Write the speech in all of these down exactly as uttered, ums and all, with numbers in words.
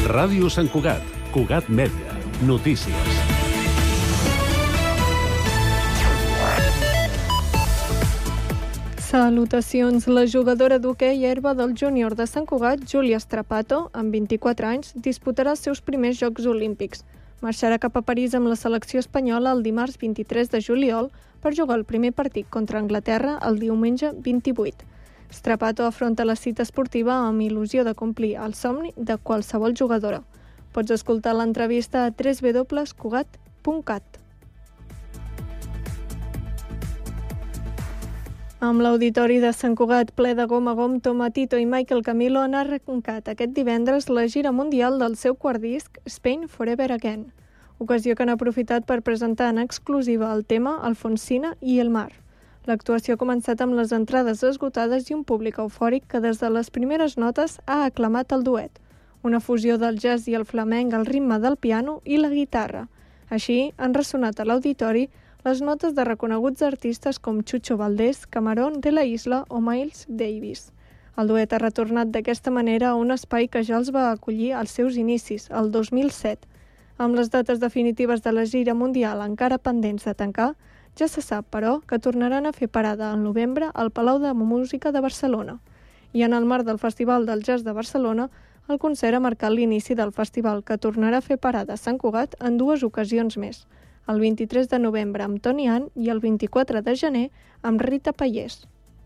Ràdio Sant Cugat, Cugat Mèdia, notícies. Salutacions. La jugadora d'hoquei herba del júnior de Sant Cugat, Júlia Strapato, amb vint-i-quatre anys, disputarà els seus primers Jocs Olímpics. Marxarà cap a París amb la selecció espanyola el dimarts vint-i-tres de juliol per jugar el primer partit contra Anglaterra el diumenge vint-i-vuit. Strapato afronta la cita esportiva amb il·lusió de complir el somni de qualsevol jugadora. Pots escoltar l'entrevista a w w w punt cugat punt cat. Amb l'Auditori de Sant Cugat ple de gom a gom, Tomatito i Michael Camilo han arrencat aquest divendres la gira mundial del seu quart disc, Spain Forever Again, ocasió que han aprofitat per presentar en exclusiva el tema Alfonsina i el mar. L'actuació ha començat amb les entrades esgotades i un públic eufòric que des de les primeres notes ha aclamat el duet, una fusió del jazz i el flamenc al ritme del piano i la guitarra. Així han ressonat a l'Auditori les notes de reconeguts artistes com Chucho Valdés, Camarón de la Isla o Miles Davis. El duet ha retornat d'aquesta manera a un espai que ja els va acollir als seus inicis, el dos mil set. Amb les dates definitives de la gira mundial encara pendents de tancar, ja se sap, però, que tornaran a fer parada al novembre al Palau de Música de Barcelona. I en el marc del Festival del Jazz de Barcelona, el concert ha marcat l'inici del festival, que tornarà a fer parada a Sant Cugat en dues ocasions més, el vint-i-tres de novembre amb Toni Ann i el vint-i-quatre de gener amb Rita Pallés.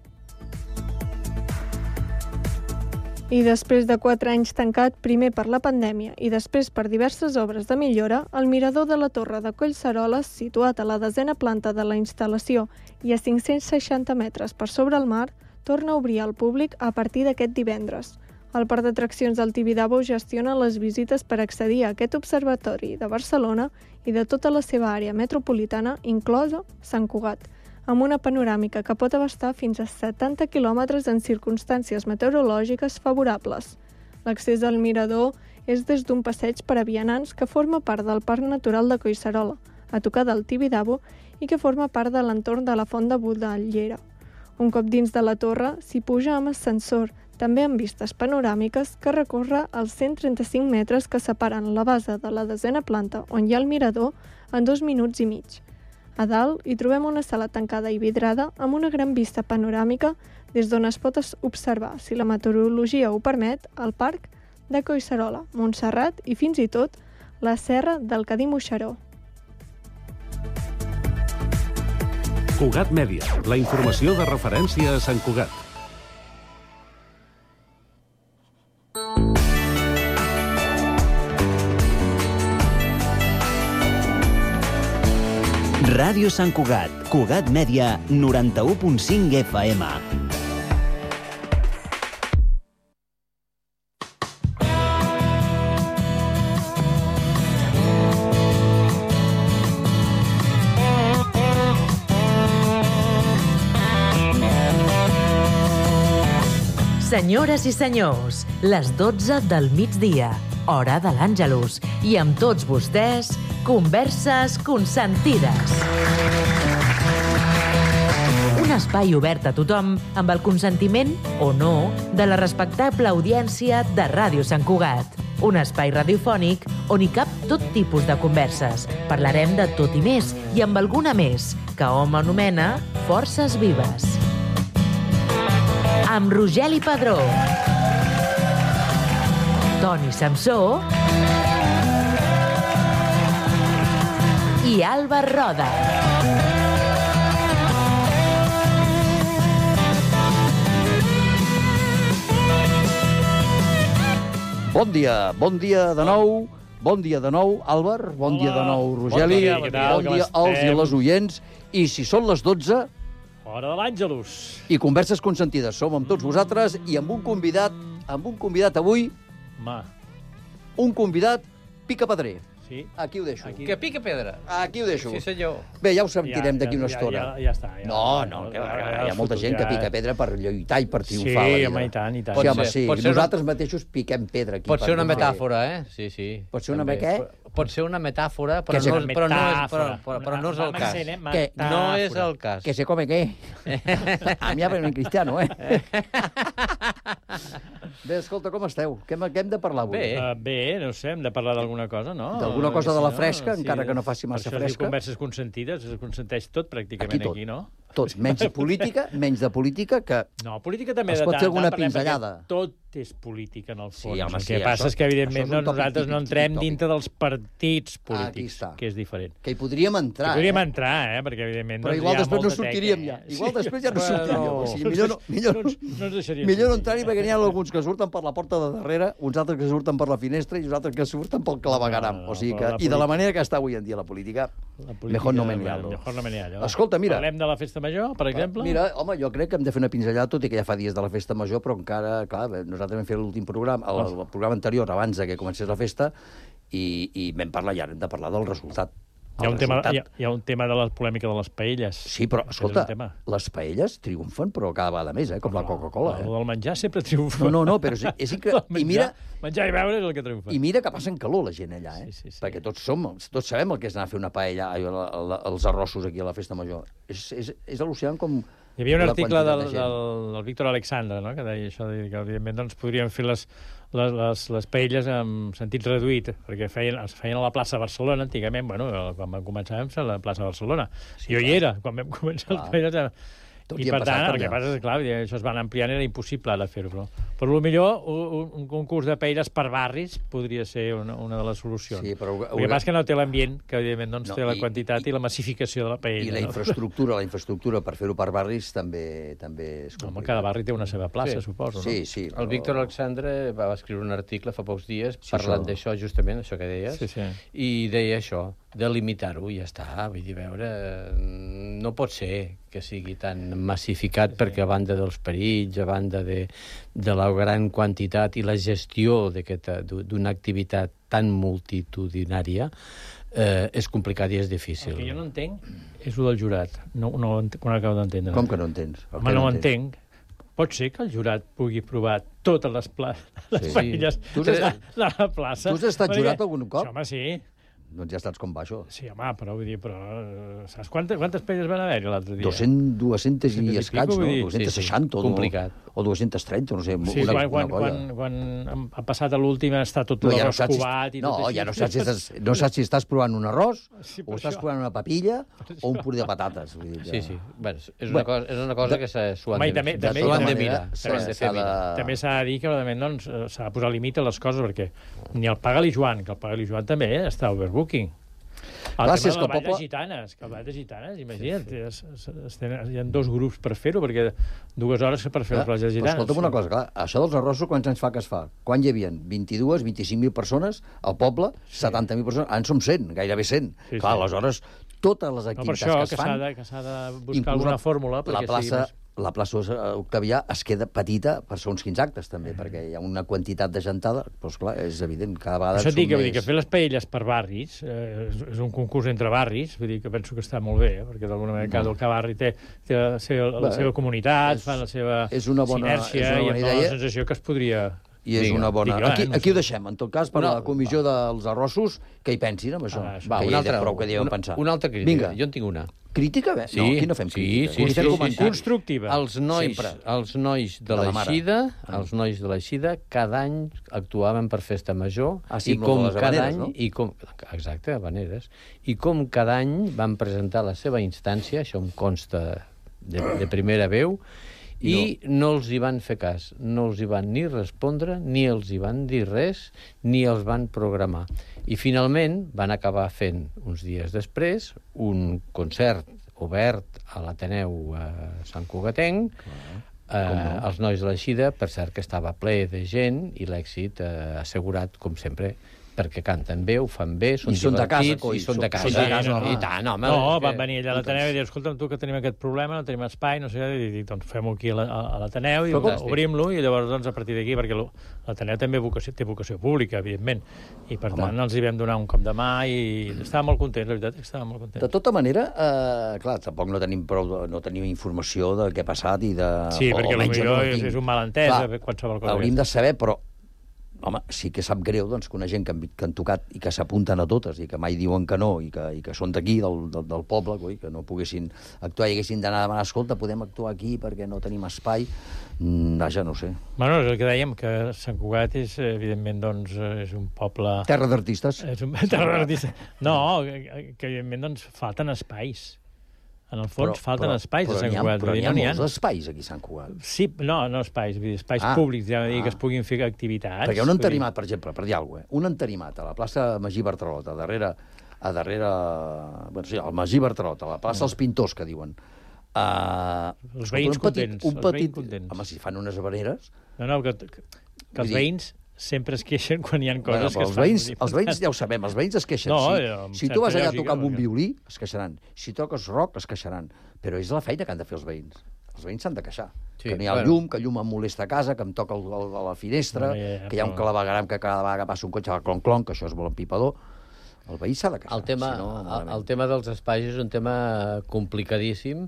I després de quatre anys tancat, primer per la pandèmia i després per diverses obres de millora, el mirador de la Torre de Collseroles, situat a la desena planta de la instal·lació i a cinc-cents seixanta metres per sobre el mar, torna a obrir al públic a partir d'aquest divendres. El Parc d'Atraccions del Tibidabo gestiona les visites per accedir a aquest observatori de Barcelona i de tota la seva àrea metropolitana, inclosa Sant Cugat, amb una panoràmica que pot abastar fins a setanta quilòmetres en circumstàncies meteorològiques favorables. L'accés al mirador és des d'un passeig per a vianants que forma part del Parc Natural de Collserola, a tocar del Tibidabo, i que forma part de l'entorn de la Font de Budellera. Un cop dins de la torre, s'hi puja amb ascensor, també amb vistes panoràmiques, que recorre els cent trenta-cinc metres que separen la base de la desena planta, on hi ha el mirador, en dos minuts i mig. A dalt hi trobem una sala tancada i vidrada amb una gran vista panoràmica des d'on es pot observar, si la meteorologia ho permet, el parc de Collserola, Montserrat i fins i tot la serra del Cadí Moixeró. Cugat Mèdia, la informació de referència a Sant Cugat. Ràdio Sant Cugat, Cugat Mèdia, noranta-u punt cinc F M. Senyores i senyors, les dotze del migdia, hora de l'Àngelus, i amb tots vostès, Converses Consentides. Un espai obert a tothom amb el consentiment, o no, de la respectable audiència de Ràdio Sant Cugat. Un espai radiofònic on hi cap tot tipus de converses. Parlarem de tot i més, i amb alguna més, que hom anomena Forces Vives. Amb Rogeli Padró, Toni Samsó i Alba Roda. Bon dia, bon dia de nou, bon dia de nou, Àlvar, bon dia de nou, Rogeli, bon dia, bon dia als i les oients, i si són les dotze... Hora de l'Àngelus. I Converses Consentides, som amb tots vosaltres i amb un convidat, amb un convidat avui, Ma. un convidat picapedrer. Sí. Aquí ho deixo. Aquí. Que pica pedra. Aquí ho deixo. Sí, senyor. Bé, ja ho sentirem Ja, d'aquí una ja, estona. Ja, ja, ja està. Ja, No, no, que ja, va, ja, hi ha molta gent que ja. pica pedra per lluitar i per triomfar Sí, a la vida. home, i tant, i tant. Sí, Pot home, ser- sí. pot ser una- Nosaltres mateixos piquem pedra aquí. Pot ser per una no fer- metàfora, eh? Sí, sí. Pot ser una també. què? pot ser una metàfora, però, Que no, se- però, no, és, però, Metàfora. però, però no és el Una- cas. una- Que No és el cas. Que se come què? A mi aprenen cristiano, eh? Bé, escolta, com esteu? Què hem, què hem de parlar avui? Bé. Uh, bé, no sé, hem de parlar d'alguna cosa, no? D'alguna cosa Perquè de la si fresca, encara que no faci massa per això es diu fresca. converses consentides, es consenteix tot pràcticament Aquí tot. aquí, no? Tot, menys de política, menys de política, que No, política també Es de pot tant fer en alguna tant parlem, perquè pinzellada. Tot és política, en el fons. Sí, home, el sí, que passa això- és que, evidentment, això és un no, tòpic nosaltres no típic, entrem tòpic. dintre dels partits Aquí polítics, està. que és diferent. que hi podríem entrar. Hi podríem eh? entrar, eh? Perquè, evidentment, Però doncs, igual hi ha després no molta sortiríem teca, ja. eh? Igual després ja no Bueno, sortiríem. O sigui, millor no, millor, no, ens- no ens deixaria millor no sortir. entrar-hi perquè n'hi ha alguns que surten per la porta de darrere, uns altres que surten per la finestra i uns altres que surten pel clavegaram. No, no, O sigui però que, la I de política- la manera que està avui en dia la política, La política, mejor no bueno, menearlo. Mejor no menearlo. Escolta, mira. Parlem de la festa major, per exemple? Mira, home, jo crec que hem de fer una pinzellada, tot i que ja fa dies de la festa major, però encara, clar, nosaltres vam fer l'últim programa, el, el programa anterior, abans de que comencés la festa, i, i vam parlar, ja hem de parlar del resultat. Hi ha, El un tema, resultat. hi, ha, hi ha un tema de la polèmica de les paelles. Sí, però, Aquest és escolta, un tema. les paelles triomfen, però cada vegada més, eh? Com la Coca-Cola, El eh? del menjar sempre triomfa. No, no, no, però és, és increïble. I mira, Menjar i beure és el que triomfa. I mira que passen calor la gent allà, eh? Sí, sí, sí. Perquè tots som, tots sabem el que és anar a fer una paella, ai, la, la, els arrossos aquí a la festa major. És, és, és al·lucinant com... Hi havia un la article quantitat del, de gent. del, del Víctor Alexandre, no?, que deia això, de que evidentment doncs, podríem fer les, les, les, les paelles en sentit reduït, perquè feien, es feien a la plaça de Barcelona, antigament, bueno, quan vam començar vam ser a la plaça de Barcelona. Sí, jo hi era, quan vam començar Clar. les paelles... Tot I, hi hem per passat tant, per el que allà. passa és que, clar, això es van ampliant, era impossible ara fer-ho. Però, però millor un, un concurs de paelles per barris podria ser una, una de les solucions. Sí, però El que haurà- passa és que no té l'ambient, que evidentment doncs, No, té la i- quantitat i, i- la massificació de la paella. I la no? infraestructura, la infraestructura per fer-ho per barris també també és Home, complicat. cada barri té una seva plaça, Sí. suposo, no? Sí, sí. El Víctor Alexandre va escriure un article fa pocs dies Sí, parlant això. d'això, justament, això que deies, Sí, sí. i deia això, de limitar-ho, i ja està. Vull dir, veure, no pot ser que sigui tan massificat, sí, perquè a banda dels perills, a banda de, de la gran quantitat i la gestió d'aquesta- d'una activitat tan multitudinària, eh, és complicat i és difícil. El que jo no entenc és el del jurat. No, no, ho ent- no ho acabo d'entendre. Com que no entens? El Home, que no ho entens? entenc. Pot ser que el jurat pugui provar totes les, pla... les Sí. paelles Tu has de, estat- de la plaça. tu has estat Perquè- jurat algun cop? Sí, home, sí. Doncs ja saps com va això. Sí, home, però vull dir, però... eh, Saps quantes, quantes paelles van haver-hi l'altre dia? dues-cents, dues-cents i dues-cents i escaig, pico, no? vull dir. dues-cents seixanta Sí, sí. o, Complicat. o dues-cents trenta, no sé, Sí, una, quan, quan, una colla. quan, quan ha passat a l'últim està tot No, no, ja no saps, escovat si, i no, tot així. ja no saps, si estàs, no saps si estàs provant un arròs Sí, o per estàs això. provant una papilla o un puré de patates. Vull dir que... Sí, sí. Bueno, és, Bueno, una cosa, és una cosa de- que s'ha- s'ho han, Home, i de, també- de, també- s'ho han de també- mirar. s'ha- S'ho han de s'ha fer de- mirar. També s'ha de dir que realment doncs, eh, s'ha de posar límit a les coses, perquè ni el Paga-li Joan, que el Paga-li Joan també eh, està overbooking. El Clar, tema si és de que la el Vall poble- de Gitanes, que el Vall de Gitanes, imagina't, sí, sí. Es, es, es tenen, hi ha dos grups per fer-ho, perquè dues hores per fer Clar, les Valls de però Gitanes. escolta'm una cosa, clar, això dels arrossos quants anys fa que es fa? Quan hi havia vint-i-dues, vint-i-cinc mil persones al poble, Sí. setanta mil persones, ara en som cent, gairebé cent. Sí, Clar, sí. aleshores, totes les No, per activitats això que es que s'ha fan... de, que s'ha de buscar inclús alguna la- fórmula la perquè plaça, sigui més... la plaça Octavià es queda petita per segons quins actes, també, perquè hi ha una quantitat de gentada, però, esclar, és evident, cada vegada Això et dic, que, vull dir, més... que fer les paelles per barris eh, és, és un concurs entre barris, vull dir que penso que està molt bé, eh, perquè d'alguna manera cada, cada barri té, té la, seva, la Bé, seva comunitat, és- fan la seva és una bona- és sinèrgia, una bona i em dóna idea. la sensació que es podria... I és Digue, una bona... digue, Aquí, eh, no aquí ho sé. deixem, en tot cas, per Una- la comissió dels arrossos, que hi pensin amb això. Ah, això. Va, que una hi ha altra, prou que diuen una, pensar. una altra crítica. Vinga. Jo en tinc una. Crítica? Bé? Sí, no, aquí no fem sí, crítica. sí, Aquí sí, fem sí, sí. comentari. Constructiva. Els nois, Sempre. els nois de, De la la mare. Eixida, els nois de l'Eixida, cada any actuaven per festa major, Ah, sí, i amb com les cada habaneres, any, no? i com, exacte, habaneres, i com cada any van presentar la seva instància, això em consta de, de primera veu, i no. no els hi van fer cas, no els hi van ni respondre, ni els hi van dir res, ni els van programar. I finalment van acabar fent, uns dies després, un concert obert a l'Ateneu a Sant Cugatenc, eh, no? els nois de l'Eixida, per cert que estava ple de gent i l'èxit eh, assegurat, com sempre, perquè canten bé, ho fan bé, són I són de casa, divertits, coi, i són de són- casa. són de casa, home. I tant, home. No, és que- van venir allà a l'Ateneu i dir, escolta'm, tu que tenim aquest problema, no tenim espai, no sé què, i dic, doncs fem-ho aquí a la- a l'Ateneu i Fantàstic. obrim-lo, i llavors, doncs, a partir d'aquí, perquè lo- l'Ateneu també vocació, té vocació pública, evidentment, i per tant els hi vam donar un cop de mà i estava molt content, la veritat, estava molt content. De tota manera, eh, clar, tampoc no tenim prou, de, no tenim informació de què ha passat i de... Sí, o perquè almenys jo potser no és, tinc. és un malentès, Clar, qualsevol cosa. Hauríem de saber, però home, sí que sap greu doncs, que una gent que han, que han tocat i que s'apunten a totes i que mai diuen que no i que, i que són d'aquí, del, del, del poble, coi, que no poguessin actuar i haguessin d'anar a demanar, escolta, podem actuar aquí perquè no tenim espai. Mm, vaja, no ho sé. Bueno, és el que dèiem, que Sant Cugat és, evidentment, doncs, és un poble... Terra d'artistes. És un terra d'artistes. No, que, que evidentment, doncs, falten espais. En el fons, però, falten però, espais però a Sant ha, Cugat. Però dir, n'hi ha no molts espais aquí a Sant Cugat. Sí, no, no espais, vull dir, espais ah, públics, ja dir, ah. que es puguin fer activitats. Perquè un entarimat, per exemple, per dir alguna cosa, un entarimat a la plaça Magí Bartralot, a darrere, a darrere, bueno, sí, al Magí Bartralot, a la plaça dels Pintors, que diuen. Uh, els veïns un petit, contents. Un Els petit, veïns contents. home, si fan unes habaneres... No, no, que, que, que els veïns sempre es queixen quan hi ha coses bueno, que es els fan. Veïns, els veïns ja ho sabem, els veïns es queixen. No, si, si tu vas allà a tocar amb un que... violí, es queixaran. Si toques rock, es queixaran. Però és la feina que han de fer els veïns. Els veïns s'han de queixar. Sí, que no hi ha bueno. llum, que el llum em molesta a casa, que em toca el, el, a la finestra, no, ja, ja, que hi ha un clavegaram que cada vegada passa un cotxe a clon-clon, que això és molt empipador. El veí s'ha de queixar. El tema, si no, el, el tema dels espais és un tema complicadíssim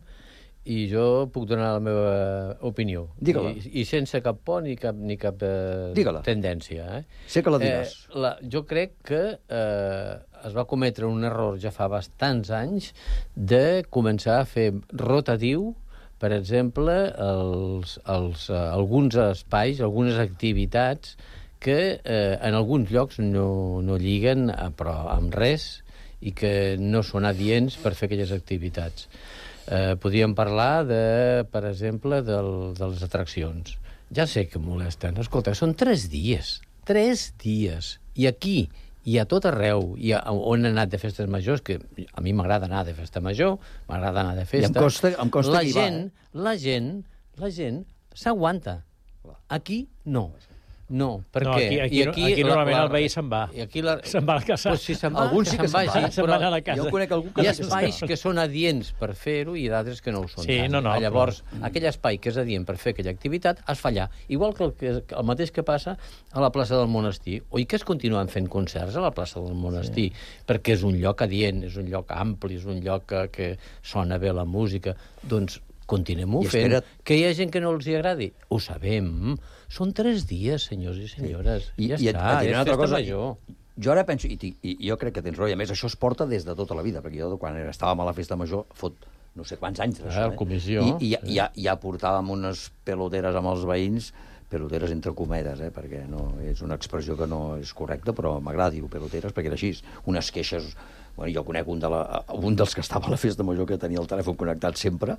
i jo puc donar la meva opinió. Digue-la. I, I sense cap por ni cap, ni cap eh, tendència. Eh? Sé que la diràs. Eh, la, jo crec que eh, es va cometre un error ja fa bastants anys de començar a fer rotatiu, per exemple, els, els, uh, alguns espais, algunes activitats que eh, en alguns llocs no, no lliguen a, però amb res i que no són adients per fer aquelles activitats. Eh, podríem parlar, de, per exemple, del, de les atraccions. Ja sé que molesten. Escolta, són tres dies. Tres dies. I aquí, i a tot arreu, i a, on he anat de festes majors, que a mi m'agrada anar de festa major, m'agrada anar de festa... I em consta, em consta la que hi gent, va, eh? La gent, la gent s'aguanta. Aquí, no. No, perquè... No, aquí, aquí, I aquí, aquí la, normalment la, el veí se'n va. I aquí la... Se'n va a casa. Pues si se'n va, Alguns que sí que se'n se'n vagi, va. Se'n va anar a casa. Jo conec algú que hi ha sí que espais se'n va. que són adients per fer-ho i d'altres que no ho són. Sí, tant. no, no, Llavors, però... aquell espai que és adient per fer aquella activitat es fa allà. Igual que el, que el mateix que passa a la plaça del Monestir. Oi que es continuen fent concerts a la plaça del Monestir? Sí. Perquè és un lloc adient, és un lloc ampli, és un lloc que, que sona bé la música. Doncs continuem-ho fent. Espera't. Que hi ha gent que no els hi agradi. Ho sabem. Són tres dies, senyors i senyores. I, ja i, està, i, és festa cosa, major. Jo ara penso, i, i, i jo crec que tens raó, i a més això es porta des de tota la vida, perquè jo quan estàvem a la festa major fot no sé quants anys d'això. Ah, eh? comissió. I, i ja, ja, ja portàvem unes peloteres amb els veïns, peloteres entre cometes, eh? Perquè no, és una expressió que no és correcta, però m'agrada dir-ho, peloteres, perquè era així, unes queixes... Bueno, jo conec un, de la, un dels que estava a la festa major que tenia el telèfon connectat sempre,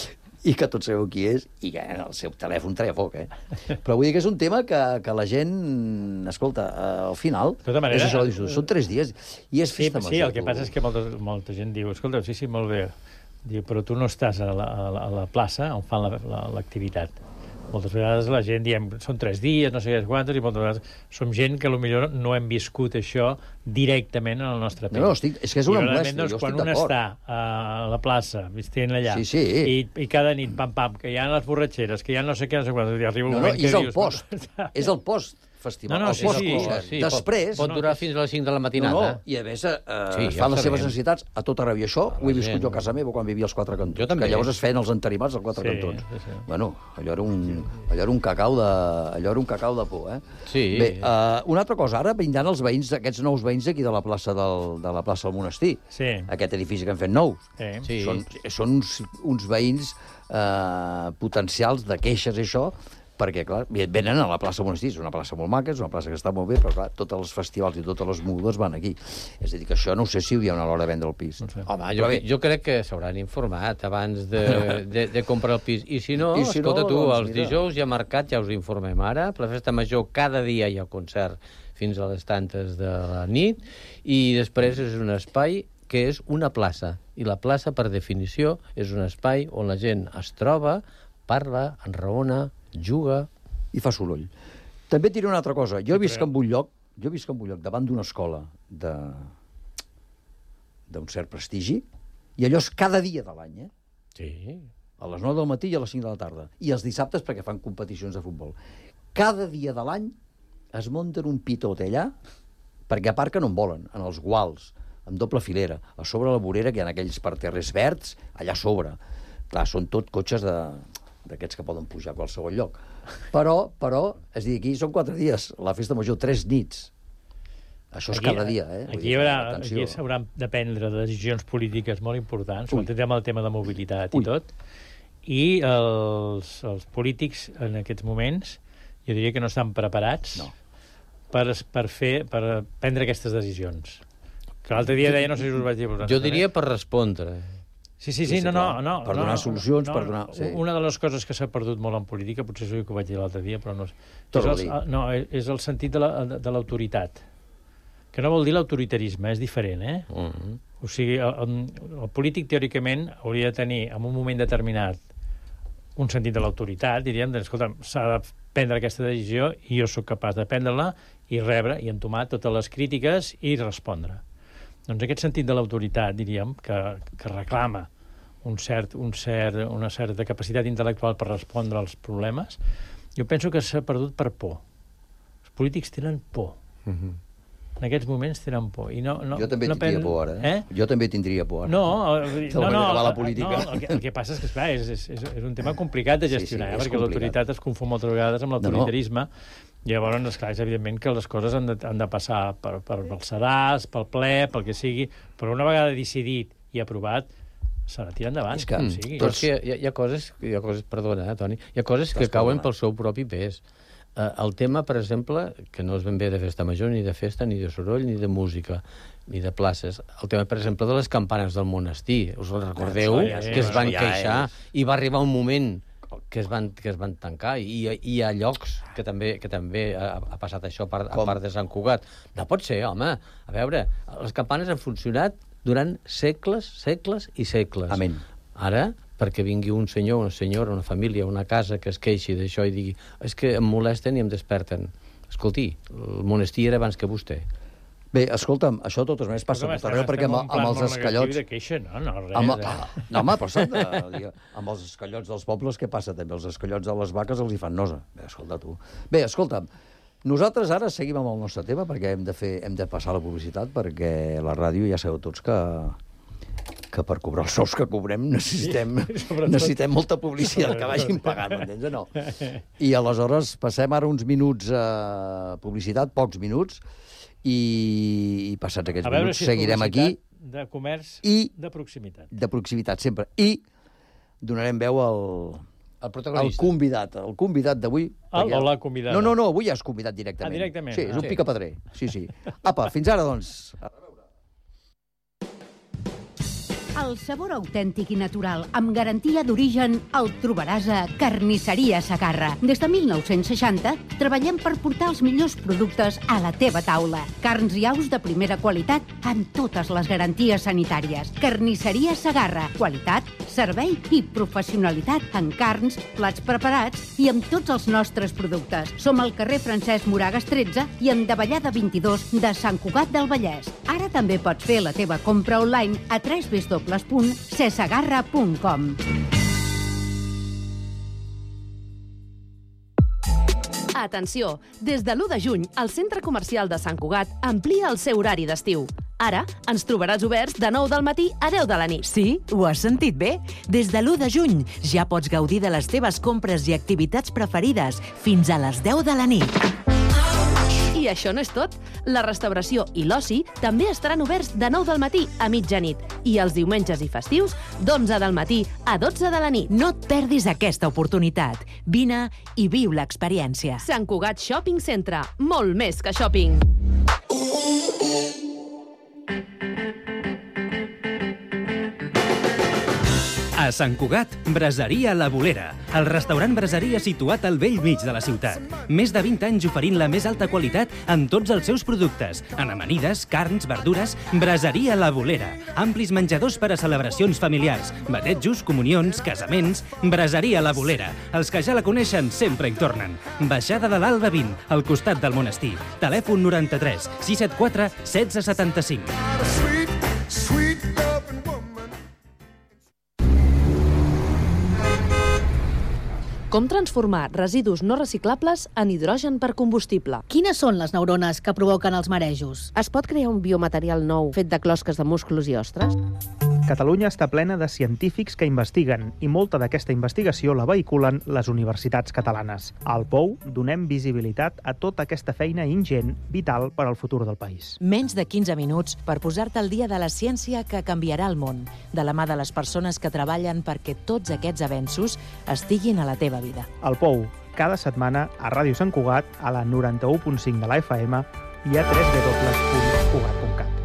i que tots sabeu qui és, i que el seu telèfon treia foc, eh? Però vull dir que és un tema que, que la gent... Escolta, al final... De tota manera... És això, dius, són tres dies, i és festa sí, major. Sí, el que passa és que molta, molta gent diu, escolta, sí, sí, molt bé, diu, però tu no estàs a la, a la, a la plaça on fan l'activitat. La, moltes vegades la gent diem, són tres dies, no sé què quantes, i moltes vegades som gent que potser no hem viscut això directament en el nostre pell. No, no, estic, és que és una molèstia, doncs, jo estic d'acord. Quan un d'acord. està a la plaça, vistint allà, sí, sí. I, i cada nit, pam, pam, que hi ha les borratxeres, que hi ha no sé què, no sé quantes, i arriba un no, no, moment que és el dius... post, és el post festival, no, no, el sí, post sí, concert. sí, Després... Pot, pot durar fins a les cinc de la matinada. No, no, i a més eh, sí, fan les sabem. seves necessitats a tot arreu. I això A ho he la viscut gent. jo a casa meva quan vivia als Quatre Cantons. Jo també. Que llavors es feien els entarimats als Quatre Sí, Cantons. sí, sí. Bueno, allò era un, allò era un cacau de, allò era un cacau de por, eh? Sí. Bé, uh, una altra cosa, ara vindran els veïns, aquests nous veïns aquí de la plaça del, de la plaça del Monestir. Sí. Aquest edifici que han fet nou. Sí. Sí. Són, són uns, uns veïns eh, potencials de queixes i això, perquè, clar, venen a la plaça Monestir, és una plaça molt maca, és una plaça que està molt bé, però, clar, tots els festivals i totes les mogudes van aquí. És a dir, que això no sé si ho diuen a l'hora de vendre el pis. No sé. Home, jo, jo crec que s'hauran informat abans de, de, de comprar el pis. I si no, I si escolta no, tu, doncs, els mira. Dijous hi ha mercat, ja us informem ara, per la festa major cada dia hi ha concert fins a les tantes de la nit, i després és un espai que és una plaça. I la plaça, per definició, és un espai on la gent es troba, parla, enraona, juga... I fa soroll. També et diré una altra cosa. Jo visc en un lloc, jo visc en un lloc davant d'una escola de d'un cert prestigi, i allò és cada dia de l'any, eh? Sí. A les nou del matí i a les cinc de la tarda. I els dissabtes perquè fan competicions de futbol. Cada dia de l'any es munten un pitote allà perquè aparquen on volen, en els guals, en doble filera, a sobre la vorera, que hi ha aquells parterres verds, allà a sobre. Clar, són tot cotxes de... d'aquests que poden pujar a qualsevol lloc. Però, però, és dir, aquí són quatre dies, la festa major, tres nits. Això és aquí, cada dia, eh? Aquí, hi haurà, aquí s'hauran de prendre decisions polítiques molt importants, sobretot amb el tema de mobilitat Ui. i tot, i els, els polítics en aquests moments, jo diria que no estan preparats no. per, per, fer, per prendre aquestes decisions. Que l'altre dia deia, no sé si us vaig dir... Jo diria per respondre. Sí, sí, sí, no, no, no. Per donar no, solucions, no, per donar... Sí. Una de les coses que s'ha perdut molt en política, potser és el que ho vaig dir l'altre dia, però no és... És Torna a el, dir. no, és el sentit de la- de l'autoritat. Que no vol dir l'autoritarisme, és diferent, eh? Uh -huh. O sigui, el, el, el polític, teòricament, hauria de tenir, en un moment determinat, un sentit de l'autoritat, diríem, de, escolta, s'ha de prendre aquesta decisió i jo sóc capaç de prendre-la i rebre i entomar totes les crítiques i respondre. Doncs aquest sentit de l'autoritat, diríem, que, que reclama un cert, un cert, una certa capacitat intel·lectual per respondre als problemes, jo penso que s'ha perdut per por. Els polítics tenen por. Uh -huh. En aquests moments tenen por. I no, no, Jo també no tindria pen... por ara, eh? eh? Jo també tindria por ara. No, De eh, la no, manera no, que va la el- política. no el, que, el que passa és que, esclar, és, és, és, és un tema complicat de Sí, sí, gestionar, és eh? perquè complicat. l'autoritat es confon moltes vegades amb l'autoritarisme. No, no. Llavors, esclar, és evident que les coses han de, han de passar per, per, pel sedàs, pel ple, pel que sigui, però una vegada decidit i aprovat, s'ha de tirar endavant. És que- com Mm, sigui. Però és que hi ha, hi ha coses, hi ha coses, perdona, eh, Toni, hi ha coses que Estàs cauen perdonat. pel seu propi pes. Uh, el tema, per exemple, que no és ben bé de festa major, ni de festa, ni de soroll, ni de música, ni de places. El tema, per exemple, de les campanes del monestir. Us recordeu Això ja és- que es van això ja queixar és- i va arribar un moment que es van, que es van tancar i, i hi ha llocs que també, que també ha, ha passat això a part, a Com? part de Sant Cugat. No pot ser, home. A veure, les campanes han funcionat durant segles, segles i segles. Amén. Ara, perquè vingui un senyor, una senyora, una família, una casa que es queixi d'això i digui és que em molesten i em desperten. Escolti, el monestir era abans que vostè. Bé, escolta'm, això de totes maneres passa Però, a home, tot arreu, estem perquè amb, en un amb plan els molt escallots... negatiu de queixa, no, no, res, Amb, eh? ah, no, home, però s'han de dir, amb els escallots dels pobles, què passa també? Els escallots de les vaques els hi fan nosa. Bé, escolta tu. Bé, escolta'm, nosaltres ara seguim amb el nostre tema, perquè hem de, fer, hem de passar la publicitat, perquè la ràdio ja sabeu tots que que per cobrar els sous que cobrem necessitem, Sí, necessitem molta publicitat, que vagin pagant, m'entens o no? I aleshores passem ara uns minuts a publicitat, pocs minuts, i, i passats aquests A veure minuts si és seguirem aquí, publicitat de comerç I- de proximitat. de proximitat sempre, i donarem veu al, El el protagonista. convidat, el convidat d'avui. El perquè- o la convidada? No, no, no, avui ja és convidat directament. Ah, directament. Sí, és Ah, un sí. picapedrer. Sí, sí. Apa, fins ara, doncs. El sabor autèntic i natural, amb garantia d'origen, el trobaràs a Carnisseria Segarra. Des de mil nou-cents seixanta treballem per portar els millors productes a la teva taula. Carns i aus de primera qualitat amb totes les garanties sanitàries. Carnisseria Segarra. Qualitat, servei i professionalitat en carns, plats preparats i amb tots els nostres productes. Som al carrer Francesc Moragas tretze i en Davallada vint-i-dos de Sant Cugat del Vallès. Ara també pots fer la teva compra online a w w w punt cesegarra punt com. Atenció! Des de l'u de juny, el Centre Comercial de Sant Cugat amplia el seu horari d'estiu. Ara ens trobaràs oberts de nou del matí a deu de la nit. Sí, ho has sentit bé. Des de l'u de juny ja pots gaudir de les teves compres i activitats preferides fins a les deu de la nit. I això no és tot. La restauració i l'oci també estaran oberts de nou del matí a mitjanit i els diumenges i festius d'onze del matí a dotze de la nit. No et perdis aquesta oportunitat. Vine i viu l'experiència. Sant Cugat Shopping Centre. Molt més que shopping. A Sant Cugat, Braseria La Bolera, el restaurant braseria situat al vell mig de la ciutat. Més de vint anys oferint la més alta qualitat en tots els seus productes, en amanides, carns, verdures. Braseria La Bolera, amplis menjadors per a celebracions familiars, batejos, comunions, casaments. Braseria La Bolera, els que ja la coneixen sempre hi tornen. Baixada de l'Alba vint, al costat del monestir. Telèfon noranta-tres sis set quatre setze setanta-cinc. Com transformar residus no reciclables en hidrogen per combustible? Quines són les neurones que provoquen els marejos? Es pot crear un biomaterial nou fet de closques de musclos i ostres? Catalunya està plena de científics que investiguen i molta d'aquesta investigació la vehiculen les universitats catalanes. Al Pou donem visibilitat a tota aquesta feina ingent, vital per al futur del país. Menys de quinze minuts per posar-te al dia de la ciència que canviarà el món, de la mà de les persones que treballen perquè tots aquests avenços estiguin a la teva vida. Al Pou, cada setmana a Ràdio Sant Cugat, a la noranta-u punt cinc de la F M i a w w w punt cugat punt cat.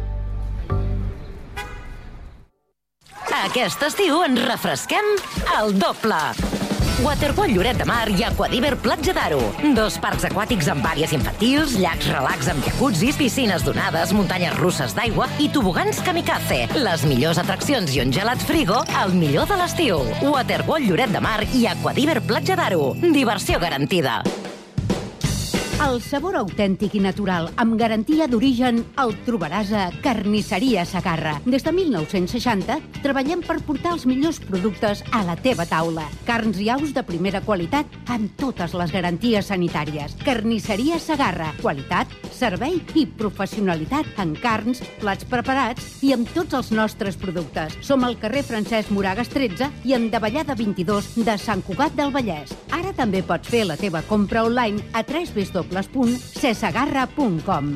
Aquest estiu ens refresquem al doble. Waterworld Lloret de Mar i Aquadiver Platja d'Aro. Dos parcs aquàtics amb àrees infantils, llacs relax amb jacuzzis, piscines donades, muntanyes russes d'aigua i tobogans kamikaze. Les millors atraccions i un gelat frigo al millor de l'estiu. Waterworld Lloret de Mar i Aquadiver Platja d'Aro. Diversió garantida. El sabor autèntic i natural, amb garantia d'origen, el trobaràs a Carnisseria Segarra. Des de mil nou-cents seixanta, treballem per portar els millors productes a la teva taula. Carns i aus de primera qualitat, amb totes les garanties sanitàries. Carnisseria Segarra. Qualitat, servei i professionalitat en carns, plats preparats i amb tots els nostres productes. Som al carrer Francesc Moragas tretze i en Davallada vint-i-dos de Sant Cugat del Vallès. Ara també pots fer la teva compra online a w w w punt cesegarra punt com.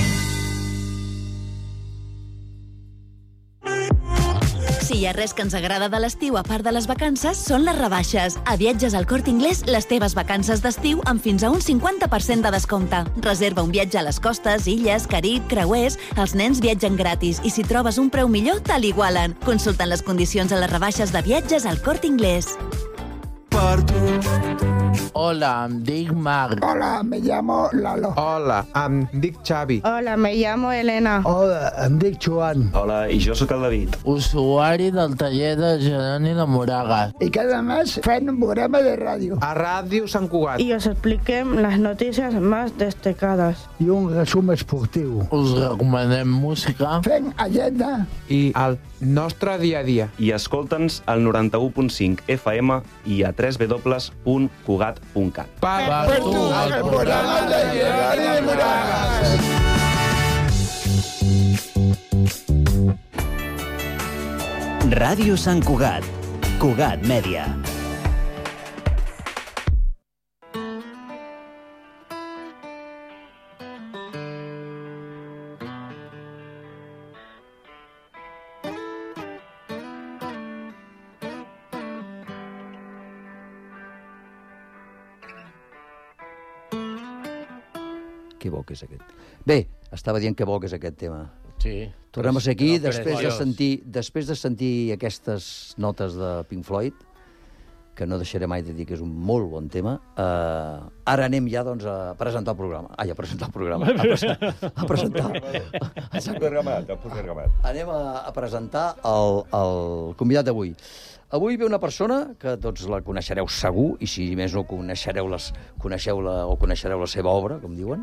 Si hi ha res que ens agrada de l'estiu a part de les vacances, són les rebaixes. A Viatges al Corte Inglés, les teves vacances d'estiu amb fins a un cinquanta per cent de descompte. Reserva un viatge a les costes, illes, Carib, creuers, els nens viatgen gratis i si trobes un preu millor, te l'igualen. Consulten les condicions a les rebaixes de Viatges al Corte Inglés. Hola, em dic Marc. Hola, me llamo Lalo. Hola, em dic Xavi. Hola, me llamo Elena. Hola, em dic Joan. Hola, i jo sóc el David. Usuari del taller de Jeroni de Moragas. Y cada mes fan un programa de radio. A Ràdio Sant Cugat. Y os expliquem las noticias más destacadas. I un resum esportiu. Us recomanem música. Fem agenda. I el nostre dia a dia. I escolta'ns al noranta-u punt cinc F M i a w w w punt cugat punt cat. Per, per tu, el programa de Jeroni de Moragas. Ràdio Sant Cugat. Cugat Mèdia. Que bo que és aquest. Bé, estava dient que bo que és aquest tema. Sí. Tornem a ser aquí no, després, de curiós. sentir, després de sentir aquestes notes de Pink Floyd, que no deixaré mai de dir que és un molt bon tema. Uh, ara anem ja doncs, a presentar el programa. Ai, a presentar el programa. A, presentar... A presentar... El programat, el programat. Anem a, a presentar el, el convidat d'avui. Avui ve una persona que tots la coneixereu segur, i si més no coneixereu, les, coneixeu la, o coneixereu la seva obra, com diuen,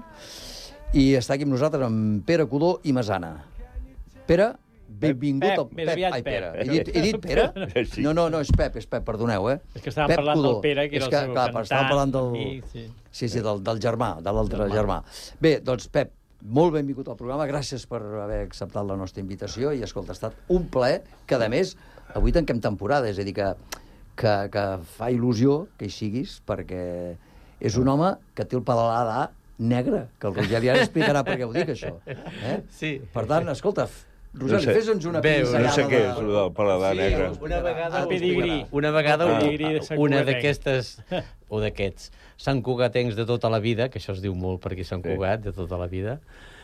i està aquí amb nosaltres amb Pere Codó i Masana. Pere, benvingut al Pep. Ai, Pere. He dit, he dit Pere? No, no, no, és Pep, és Pep, perdoneu, eh? És que estàvem Pep parlant Codó. del Pere, que era és el que, seu clar, cantant. Estàvem parlant del... Amic, sí. Sí, sí, del, del germà, de l'altre germà. Bé, doncs, Pep, molt benvingut al programa, gràcies per haver acceptat la nostra invitació i, escolta, ha estat un plaer que, a més, avui tanquem temporada, és a dir, que, que, que fa il·lusió que hi siguis, perquè és un home que té el paladar negre, que el Rogeri ara explicarà per què ho dic, això. Eh? Sí. Per tant, escolta, Rogeri, No sé. fes-nos una Bé, pinzellada. No sé què és, el del paladar Sí, negre. Una vegada, El pedigrí. una vegada El una, pedigrí de Sant una Cugatenc. d'aquestes, o d'aquests, Sant Cugatencs de tota la vida, que això es diu molt perquè Sant Cugat, de tota la vida,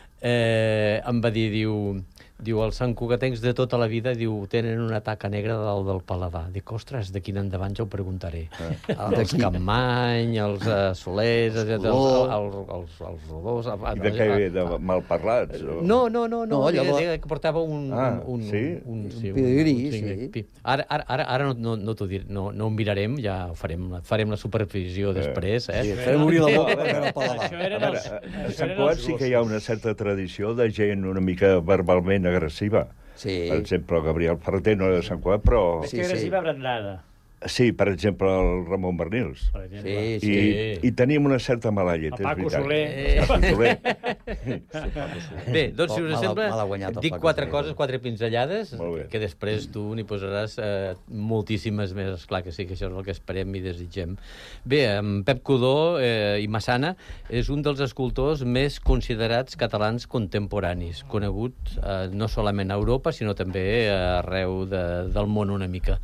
eh, em va dir, diu, diu, els Sant Cugatencs de tota la vida, diu, tenen una taca negra dalt del paladar. Dic, ostres, d'aquí en endavant ja ho preguntaré. Ah, Els d'aquí. Campany, els uh, Solers, els, els, els, els, els Rodós... I de què ve? De malparlats? O... No, no, no, no, No, no allò deia, de- deia que portava un... Ah, un, un, sí? un, sí, Un pedigrí, un, un, sí. pi- Ara, ara, ara, ara no, no, no t'ho diré, no, no ho mirarem, ja ho farem, farem la supervisió després, eh? Sí, farem obrir la boca per veure el paladar. Això A eren veure, els, a, a això Sant eren Cugat els sí que hi ha una certa tradició de gent una mica verbalment agressiva. Sí. Per exemple, Gabriel Ferreter no era de Sant Cugat, però... Més que agressiva, brandada. Sí, per exemple, el Ramon Bernils. Sí, sí. I, I tenim una certa mala llet, El Paco és veritat. Soler. El Paco Soler. Bé, doncs, si us Mal- sembla, mal ha guanyat el dic Paco quatre Soler. coses, quatre pinzellades, que després tu n'hi posaràs eh, moltíssimes més. Esclar que sí, que això és el que esperem i desitgem. Bé, en Pep Codó eh, i Massana és un dels escultors més considerats catalans contemporanis, conegut eh, no solament a Europa, sinó també arreu de, del món una mica.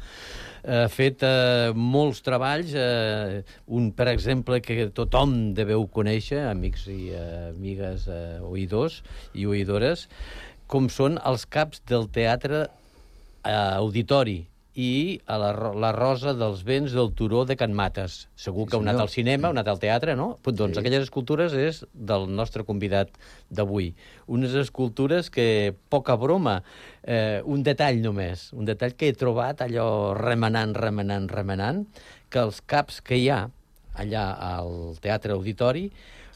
Ha fet eh, molts treballs, eh, un, per exemple, que tothom deveu conèixer, amics i eh, amigues eh, oïdors i oïdores, com són els caps del teatre eh, auditori i a la, la Rosa dels Vents del Turó de Can Mates. Segur que heu anat al cinema, heu anat al teatre, no? Doncs sí. Aquelles escultures és del nostre convidat d'avui. Unes escultures que, poca broma, eh, un detall només, un detall que he trobat allò remenant, remenant, remenant, que els caps que hi ha allà al Teatre Auditori,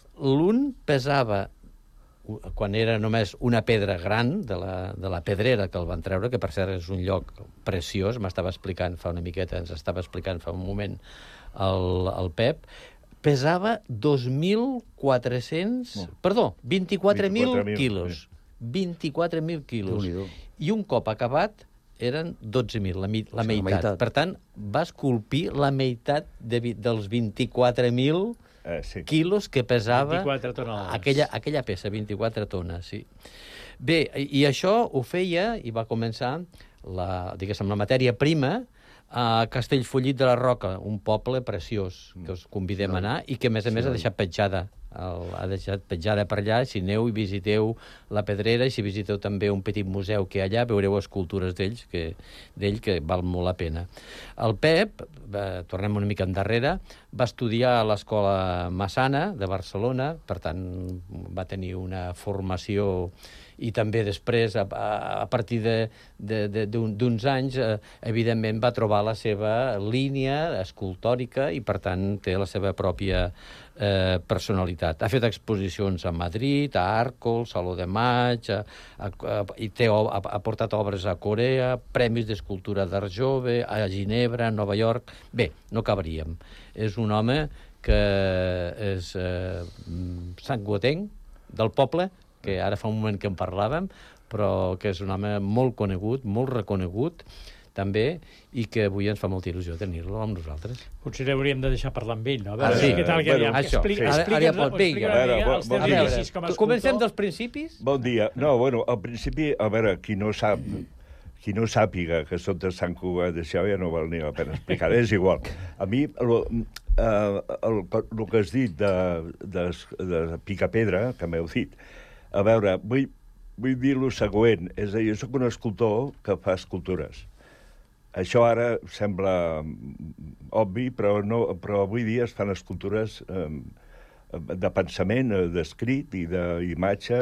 l'un pesava, quan era només una pedra gran de la, de la pedrera que el van treure, que per cert és un lloc preciós, m'estava explicant fa una miqueta, ens estava explicant fa un moment el, el Pep, pesava dos mil quatre-cents... No. Perdó, vint-i-quatre mil quilos. vint-i-quatre mil quilos. I un cop acabat eren dotze mil, la, mi, la, sí, meitat. la meitat. Per tant, va esculpir la meitat de, dels vint-i-quatre mil eh, sí. quilos que pesava aquella, aquella peça, vint-i-quatre tones, sí. Bé, i, i això ho feia, i va començar, la, diguéssim, la matèria prima a Castellfollit de la Roca, un poble preciós, que us convidem a anar, i que, a més a més, ha deixat petjada. El, ha deixat petjada per allà. Si aneu i visiteu la Pedrera, i si visiteu també un petit museu que hi ha allà, veureu escultures d'ells, que, d'ell que val molt la pena. El Pep, eh, tornem una mica endarrere, va estudiar a l'Escola Massana de Barcelona, per tant, va tenir una formació i també després, a, a partir d'uns anys, eh, evidentment va trobar la seva línia escultòrica i, per tant, té la seva pròpia eh, personalitat. Ha fet exposicions a Madrid, a Arcos, Saló de Maig, a, a, a, i té, ha, ha portat obres a Corea, premis d'escultura d'art jove, a Ginebra, a Nova York... Bé, no acabaríem. És un home que és eh, santgotenc, del poble, que ara fa un moment que en parlàvem, però que és un home molt conegut, molt reconegut, també, i que avui ens fa molta il·lusió tenir-lo amb nosaltres. Potser hauríem de deixar parlar amb ell, no? A veure, ah, sí. què tal que bueno, això, explica, sí. explica, ara, ara pot, explica una mica els teus inicis com a escultor. Comencem dels principis? Bon dia. No, bueno, al principi, a veure, qui no sap, qui no sàpiga que soc de Sant Cugat, això ja no val ni la pena explicar, és igual. A mi, el, el, el, el que has dit de, de, de Picapedra, que m'heu dit, a veure, vull, vull dir el següent, és a dir, jo soc un escultor que fa escultures. Això ara sembla obvi, però, no, però avui dia es fan escultures eh, de pensament, d'escrit i d'imatge.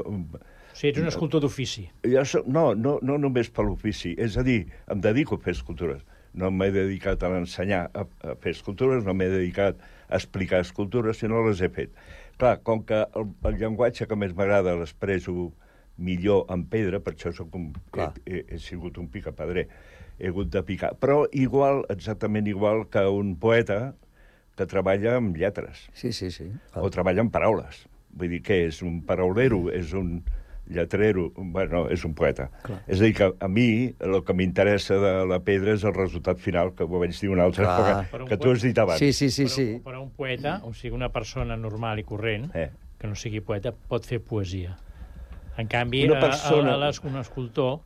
O sigui, ets un escultor d'ofici. Jo soc, no, no, no només per l'ofici, és a dir, em dedico a fer escultures. No m'he dedicat a ensenyar a, a fer escultures, no m'he dedicat a explicar escultures, sinó les he fet. Clar, com que el, el llenguatge que més m'agrada l'expresso millor en pedra, per això soc un, he, he, he sigut un picapedrer, he hagut de picar. Però igual, exactament igual que un poeta que treballa amb lletres. Sí, sí, sí. Clar. O treballa amb paraules. Vull dir, què és? Un paraulero? És un lletrero? Bueno, és un poeta. Clar. És a dir, que a mi el que m'interessa de la pedra és el resultat final, que ho vaig dir una altra vegada, que tu has dit abans. Sí, sí, sí. sí. Però, però un poeta, o sigui, una persona normal i corrent, eh. que no sigui poeta, pot fer poesia. En canvi, una persona... a, a, a un escultor,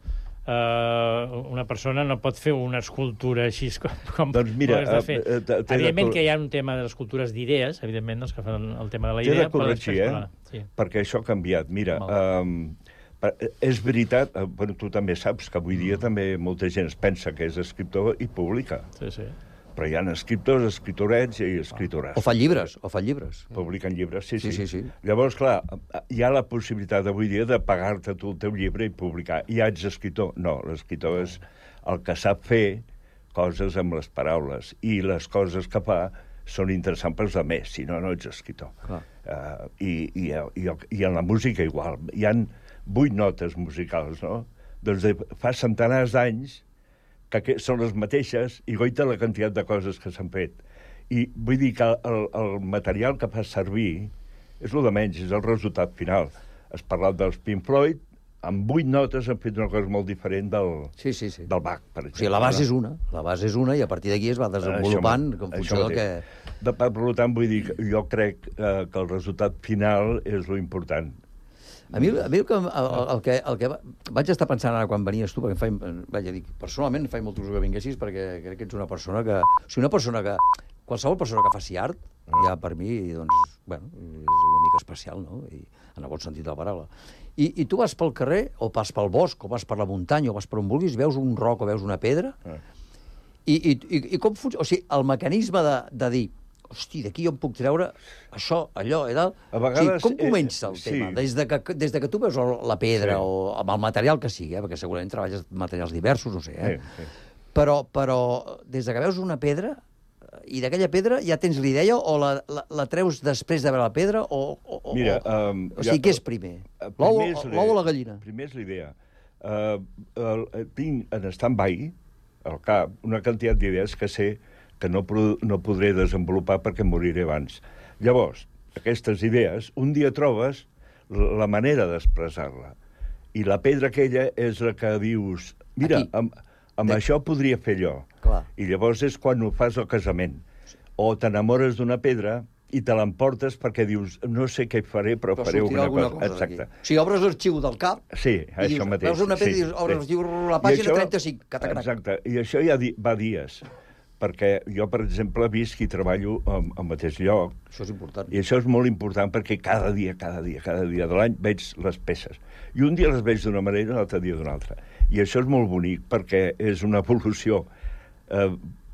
uh, una persona no pot fer una escultura així com, com doncs mira, has de fer. Uh, evidentment que hi ha un tema de les escultures d'idees, evidentment, doncs, que fan el tema de la idea. T'he de corregir, eh? Sí. Perquè això ha canviat. Mira, um, és veritat, uh, bueno, tu també saps que avui dia mm. també molta gent es pensa que és escriptor i publica. Sí, sí. Però hi ha escriptors, escritorets i escritores. O fan llibres, o fan llibres. Publiquen llibres, sí, sí. sí, sí, sí. Llavors, clar, hi ha la possibilitat avui dia de pagar-te tu el teu llibre i publicar. I ja ets escriptor? No, l'escriptor és el que sap fer coses amb les paraules. I les coses que fa són interessants pels altres, si no, no ets escriptor. Uh, i, i, i, I en la música igual. Hi han vuit notes musicals, no? Doncs de, fa centenars d'anys que, que són les mateixes, i goita la quantitat de coses que s'han fet. I vull dir que el, el material que fa servir és el de menys, és el resultat final. Has parlat dels Pink Floyd, amb vuit notes han fet una cosa molt diferent del, sí, sí, sí. del Bach, per exemple. O sigui, la base és una, la base és una, i a partir d'aquí es va desenvolupant en funció del que... De, per tant, vull dir que jo crec eh, que el resultat final és lo important. A mi, a mi el, que, el, el, que, el que vaig estar pensant ara quan venies tu, perquè em faig, vaig a dir, personalment faig molt que vinguessis, perquè crec que ets una persona que... O sigui, una persona que... Qualsevol persona que faci art, ja per mi, doncs, bueno, és una mica especial, no? I, en el bon sentit de la paraula. I, I tu vas pel carrer, o vas pel bosc, o vas per la muntanya, o vas per on vulguis, veus un roc o veus una pedra, eh. i, i, i, i com funciona? O sigui, el mecanisme de, de dir, hosti, d'aquí jo em puc treure això, allò, i tal... A vegades, o sigui, com comença el eh, tema? sí. Des, de que, des de que tu veus la pedra, sí. o amb el material que sigui, eh? Perquè segurament treballes materials diversos, no sé, eh? Sí, sí. Però, però des de que veus una pedra, i d'aquella pedra ja tens l'idea, o la, la, la treus després de veure la pedra, o... o Mira, um, o sigui, ja, què és primer? L'ou o la gallina? Primer és l'idea. Uh, el, tinc en stand-by, al cap, una quantitat d'idees que sé que no, no podré desenvolupar perquè moriré abans. Llavors, aquestes idees, un dia trobes la manera d'expressar-la. I la pedra aquella és la que dius... Mira, Aquí. amb, amb de... això podria fer allò. Clar. I llavors és quan ho fas al casament. O t'enamores d'una pedra i te l'emportes perquè dius, no sé què faré, però, però faré alguna, alguna cosa. cosa Exacte. O sigui, obres l'arxiu del cap, sí, i això dius, mateix. veus una pedra sí, i dius, obres sí. l'arxiu, la pàgina això, trenta-cinc, catacrac. Exacte, i això ja di, va dies. Perquè jo, per exemple, visc i treballo al, al mateix lloc. Això és important. I això és molt important perquè cada dia, cada dia, cada dia de l'any veig les peces. I un dia les veig d'una manera i l'altre dia d'una altra. I això és molt bonic perquè és una evolució eh,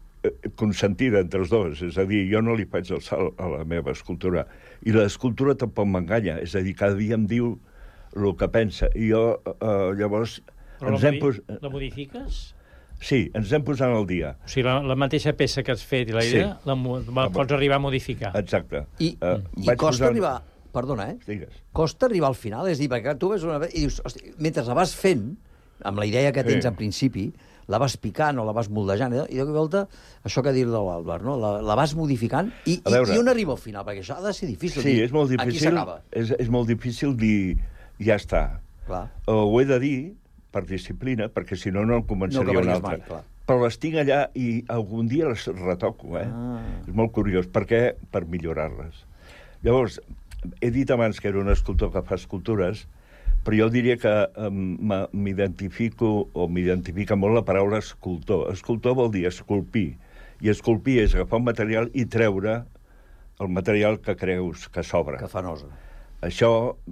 consentida entre els dos. És a dir, jo no li faig el salt a la meva escultura. I l'escultura tampoc m'enganya. És a dir, cada dia em diu el que pensa. I jo, eh, llavors... Però ens la, hem pos... la modifiques? Sí, ens hem posat al dia. O sigui, la, la mateixa peça que has fet i la idea, sí. la, la pots arribar a modificar. Exacte. I, uh, i costa posar... arribar... Perdona, eh? Digues. Costa arribar al final, és a dir, perquè tu ves una... I dius, hosti, mentre la vas fent, amb la idea que tens sí. en principi, la vas picant o la vas moldejant, i de volta, això que ha dit l'Àlvar, no? La, la vas modificant, i, i, i on arriba al final? Perquè això ha de ser difícil. Sí, dir, és molt difícil. Aquí s'acaba. És, és molt difícil dir, ja està. Clar. Ho he de dir per disciplina, perquè si no, no en començaria no un altre. Mai, clar. Però les tinc allà i algun dia les retoco, eh? Ah. És molt curiós. Per què? Per millorar-les. Llavors, he dit abans que era un escultor que fa escultures, però jo diria que um, m'identifico, o m'identifica molt la paraula escultor. Escultor vol dir esculpir. I esculpir és agafar un material i treure el material que creus que sobra. Que fa nosa. Això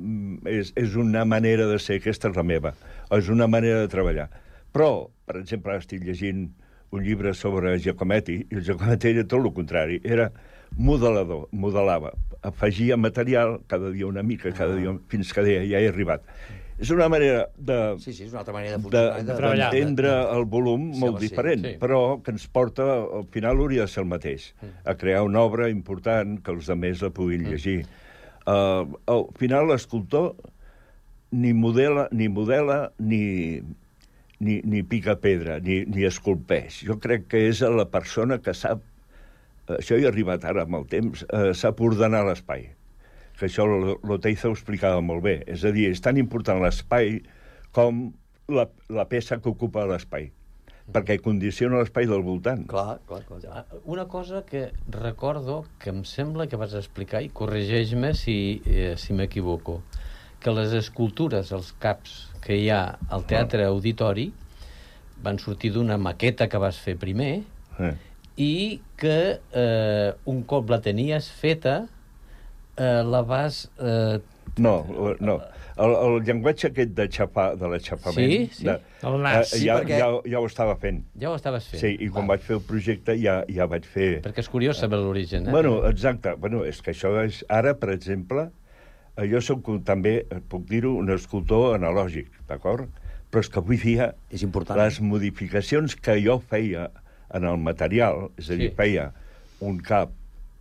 és, és una manera de ser, aquesta és la meva. És una manera de treballar. Però, per exemple, estic llegint un llibre sobre Giacometti, i el Giacometti era tot el contrari. Era modelador, modelava. Afegia material cada dia una mica, cada dia, fins que deia, ja he arribat. És una manera de... Sí, sí, és una altra manera de funcionar. De, de, d'entendre el volum sí, molt sí, diferent, sí. Però que ens porta, al final hauria de ser el mateix, a crear una obra important que els altres la puguin llegir. Uh, al final l'escultor ni modela, ni modela, ni, ni, ni pica pedra, ni, ni esculpeix. Jo crec que és la persona que sap, això hi ha arribat ara amb el temps, uh, sap ordenar l'espai. Que això l'Oteiza ho explicava molt bé. És a dir, és tan important l'espai com la, la peça que ocupa l'espai, perquè condiciona l'espai del voltant. Clar, clar, clar. Una cosa que recordo que em sembla que vas explicar, i corregeix-me si, eh, si m'equivoco, que les escultures, els caps que hi ha al Teatre Auditori van sortir d'una maqueta que vas fer primer eh. i que eh, un cop la tenies feta eh, la vas... Eh, no, no. El, el llenguatge aquest de, xapar, de l'aixapament... Sí, sí. De, el nas. Eh, ja, perquè... ja, ja ho estava fent. Ja ho estaves fent. Sí, i quan Va. vaig fer el projecte ja, ja vaig fer... Perquè és curiós saber l'origen, eh? Bueno, exacte. Bueno, és que això és... Ara, per exemple, jo soc també, puc dir-ho, un escultor analògic, d'acord? Però és que avui dia... És important. Les modificacions que jo feia en el material, és a dir, sí. feia un cap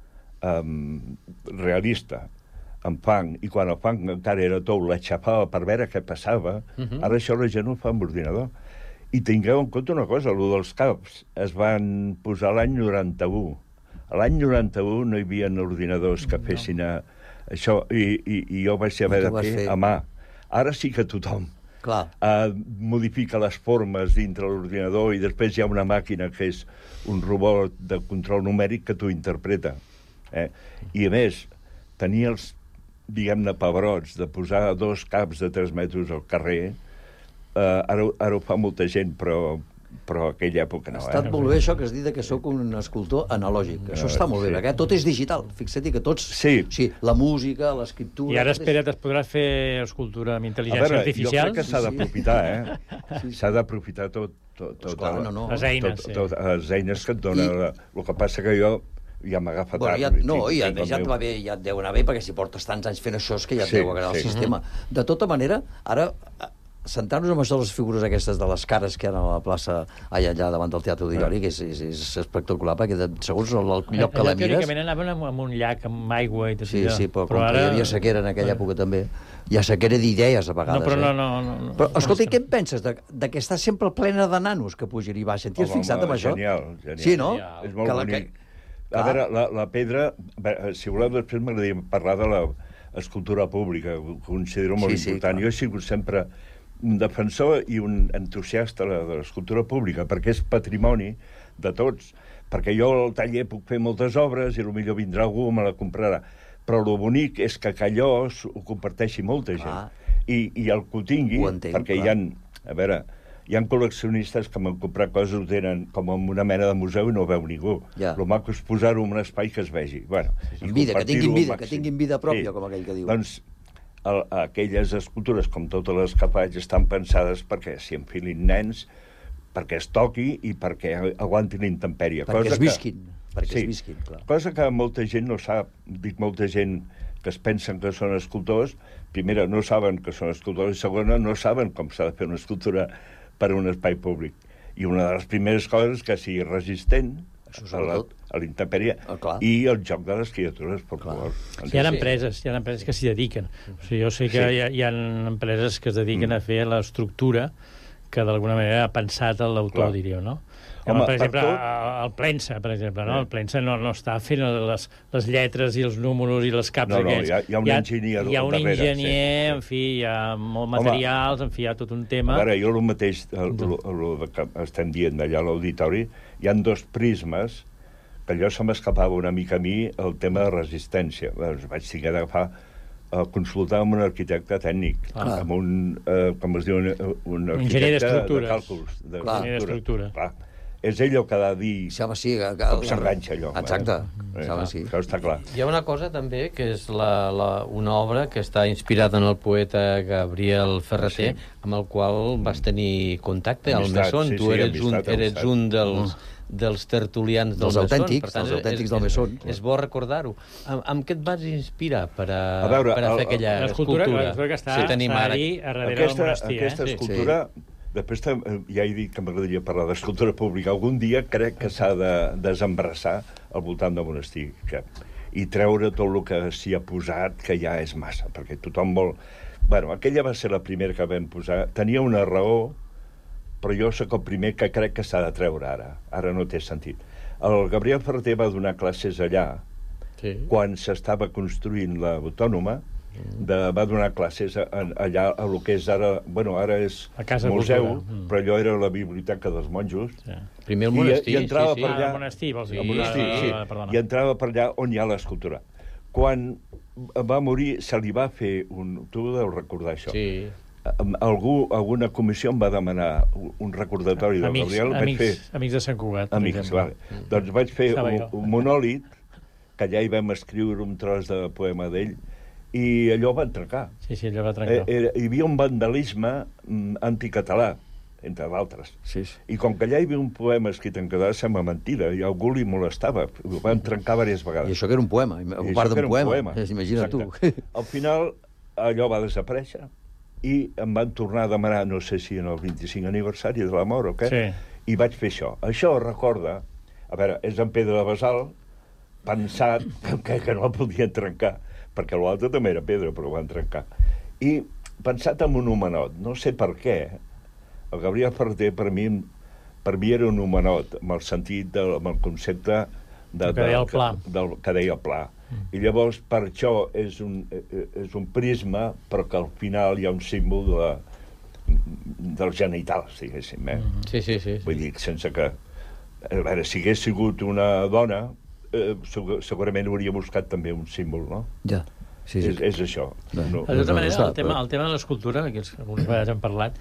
um, realista, en fang, i quan el fang encara era tou, l'aixafava per veure què passava. Uh-huh. Ara això la gent ho fa amb ordinador. I tingueu en compte una cosa, el dels caps es van posar l'any noranta-u. A l'any noranta-u no hi havia ordinadors que fessin a, això, i, i, i jo vaig haver de fer, fer a mà. Ara sí que tothom Clar. Uh, modifica les formes dintre l'ordinador i després hi ha una màquina que és un robot de control numèric que t'ho interpreta. Eh? I a més, tenir els, diguem-ne, pebrots de posar dos caps de tres metres al carrer, uh, ara, ara ho fa molta gent, però, però aquella època no. Ha estat eh? molt bé això que es dit que sóc un escultor analògic. Això està molt bé, sí. perquè tot és digital. Fixa't que tots... Sí. sí la música, l'escriptura... I ara, és... espera't, es podrà fer escultura amb intel·ligència veure, artificial? Jo crec que s'ha d'aprofitar, eh? Sí, sí. S'ha d'aprofitar tot, tot, tot, Esclar, no, no. Les eines, tot, sí. tot, les eines que et dona. I... El que passa que jo ja m'agafa bueno, tard. Ja, no, tinc, ja, tinc ja et va bé, ja et deu anar bé, perquè si portes tants anys fent això és que ja et Sí, deu agradar sí. el sistema. De tota manera, ara, centrant-nos en això de les figures aquestes de les cares que hi ha a la plaça allà, allà davant del Teatre Auditori, que és, és, és espectacular, perquè de, segons el lloc que allà, la mires... teòricament anaven amb, amb un llac, amb aigua i tot Sí, allò. sí, però, però com ara... que hi havia sequera en aquella època també, hi ha sequera d'idees a vegades. No, però eh? no, no, no, no. Però, escolta, i què en penses de, de que està sempre plena de nanos que pugen i baixen? T'hi has Home, fixat en això? Genial, genial. Sí, no? És molt que la, bonic. que... A veure, la, la pedra, si voleu, després m'agradaria parlar de l'escultura pública, ho considero molt Sí, sí, important. clar. Jo he sigut sempre un defensor i un entusiasta de l'escultura pública, perquè és patrimoni de tots. Perquè jo al taller puc fer moltes obres i potser vindrà algú i me la comprarà. Però el bonic és que allò ho comparteixi molta gent. I, i el que ho tingui, Ho entenc, perquè clar. hi ha, a veure, hi ha col·leccionistes que m'han comprat coses, ho tenen com en una mena de museu i no ho veu ningú. Ja. El maco és posar-ho en un espai que es vegi. Bueno, En vida, que tinguin compartir-ho al vida, que màxim. tinguin vida pròpia, Sí. com aquell que diu. Doncs el, aquelles escultures, com totes les que faig, estan pensades perquè s'hi enfilin nens, perquè es toqui i perquè aguantin la intempèrie. Perquè Cosa es visquin, que, perquè sí, es visquin, clar. Cosa que molta gent no sap. Dic molta gent que es pensen que són escultors. Primera, no saben que són escultors, i segona, no saben com s'ha de fer una escultura per a un espai públic. I una de les primeres coses és que sigui resistent a la, a la intempèrie ah, i el joc de les criatures, per favor. Hi ha empreses, hi ha empreses que s'hi dediquen. O sigui, jo sé que Sí. hi, ha, hi ha empreses que es dediquen Mm. a fer l'estructura que d'alguna manera ha pensat l'autor, Clar. diríeu, no? Home, Home, per per exemple, tot- el Plensa, per exemple, no? Sí. El Plensa no, no està fent les, les lletres i els números i les caps No, no, aquests. hi ha- hi ha un enginyer Hi ha un darrere, enginyer, sí, en fi, hi ha molts Home, materials, en fi, hi ha tot un tema. A veure, jo el mateix, el, el, el que estem dient d'allà a l'auditori, hi han dos prismes que allò se m'escapava una mica a mi el tema de resistència. Doncs vaig tenir d'agafar a consultar amb un arquitecte tècnic, Ah. amb un, eh, com es diu, un, un enginyer arquitecte de d'estructures. càlculs. De Clar. Enginyer d'estructura. Clar. És ell el que ha de dir sí, home, sí, que, que, com s'enganxa allò. Exacte. Eh? Sí, home, sí. Això està clar. Hi ha una cosa també, que és la, la, una obra que està inspirada en el poeta Gabriel Ferreter, sí. amb el qual vas tenir contacte al Amistat, Mesón. sí, tu sí, eres, amistat, un, eres amistat. un dels, dels tertulians del Dels Mesón. autèntics, Per tant, dels autèntics és, del Mesón. És, és bo recordar-ho. Amb, amb què et vas inspirar per a, A veure, per a el- fer aquella l'escultura- escultura? l'escultura que està- que tenim està ara? allí, a darrere Aquesta, del monestir, aquesta eh? escultura, sí. Després tam- ja he dit que m'agradaria parlar d'escultura pública. Algun dia crec que s'ha de desembrassar al voltant del monestir que, i treure tot el que s'hi ha posat, que ja és massa, perquè tothom vol... Bueno, aquella va ser la primera que vam posar. Tenia una raó, però jo sóc el primer que crec que s'ha de treure ara. Ara no té sentit. El Gabriel Ferreter va donar classes allà, sí. quan s'estava construint l'Autònoma, de, va donar classes a, a, allà a lo que és ara... Bueno, ara és La Casa museu, Cultura. Mm. però allò era la biblioteca dels monjos. Sí. Primer el I- monestir, I, entrava sí, sí. per allà... Ah, el monestir, vols dir. El monestir, Ah, sí. ah, perdona. I entrava per allà on hi ha l'escultura. Quan va morir, se li va fer un... Tu deus recordar això. Sí. Algú, alguna comissió em va demanar un- un recordatori del Amics, Gabriel. Vaig amics, fer... amics de Sant Cugat. per Amics, exemple. vale. Doncs vaig fer Estava un, jo. un monòlit, que allà hi vam escriure un tros de poema d'ell, i allò va trencar. Sí, sí, allò va trencar. Eh, era, hi havia un vandalisme mm, anticatalà, entre d'altres. Sí, sí. I com que allà hi havia un poema escrit en català, sembla mentida, i algú li molestava. Ho van trencar diverses vegades. I això que era un poema, a I part això que d'un era un poema. Imagina't tu. Exacte. Al final, allò va desaparèixer i em van tornar a demanar, no sé si en el vint-i-cinc aniversari de la mort o què, Sí. i vaig fer això. Això recorda, a veure, és en pedra de basalt, pensat que, que no el podien trencar, perquè l'altre també era pedra, però ho van trencar. I pensat en un homenot, no sé per què, El Gabriel Ferreter, per mi, per mi era un homenot, amb el sentit, de, amb el concepte de, que deia el Pla. Del, que deia el Pla. Mm. I llavors, per això, és un, és un prisma, però que al final hi ha un símbol de, dels genitals, diguéssim. Eh? Mm. Sí, sí, sí, sí. Vull dir, sense que... A veure, si hagués sigut una dona, eh, segurament hauria buscat també un símbol, no? Ja. Sí, sí. És, és això. No, no, de tota no, manera, no, el, tema, el tema de l'escultura, que algunes vegades hem parlat,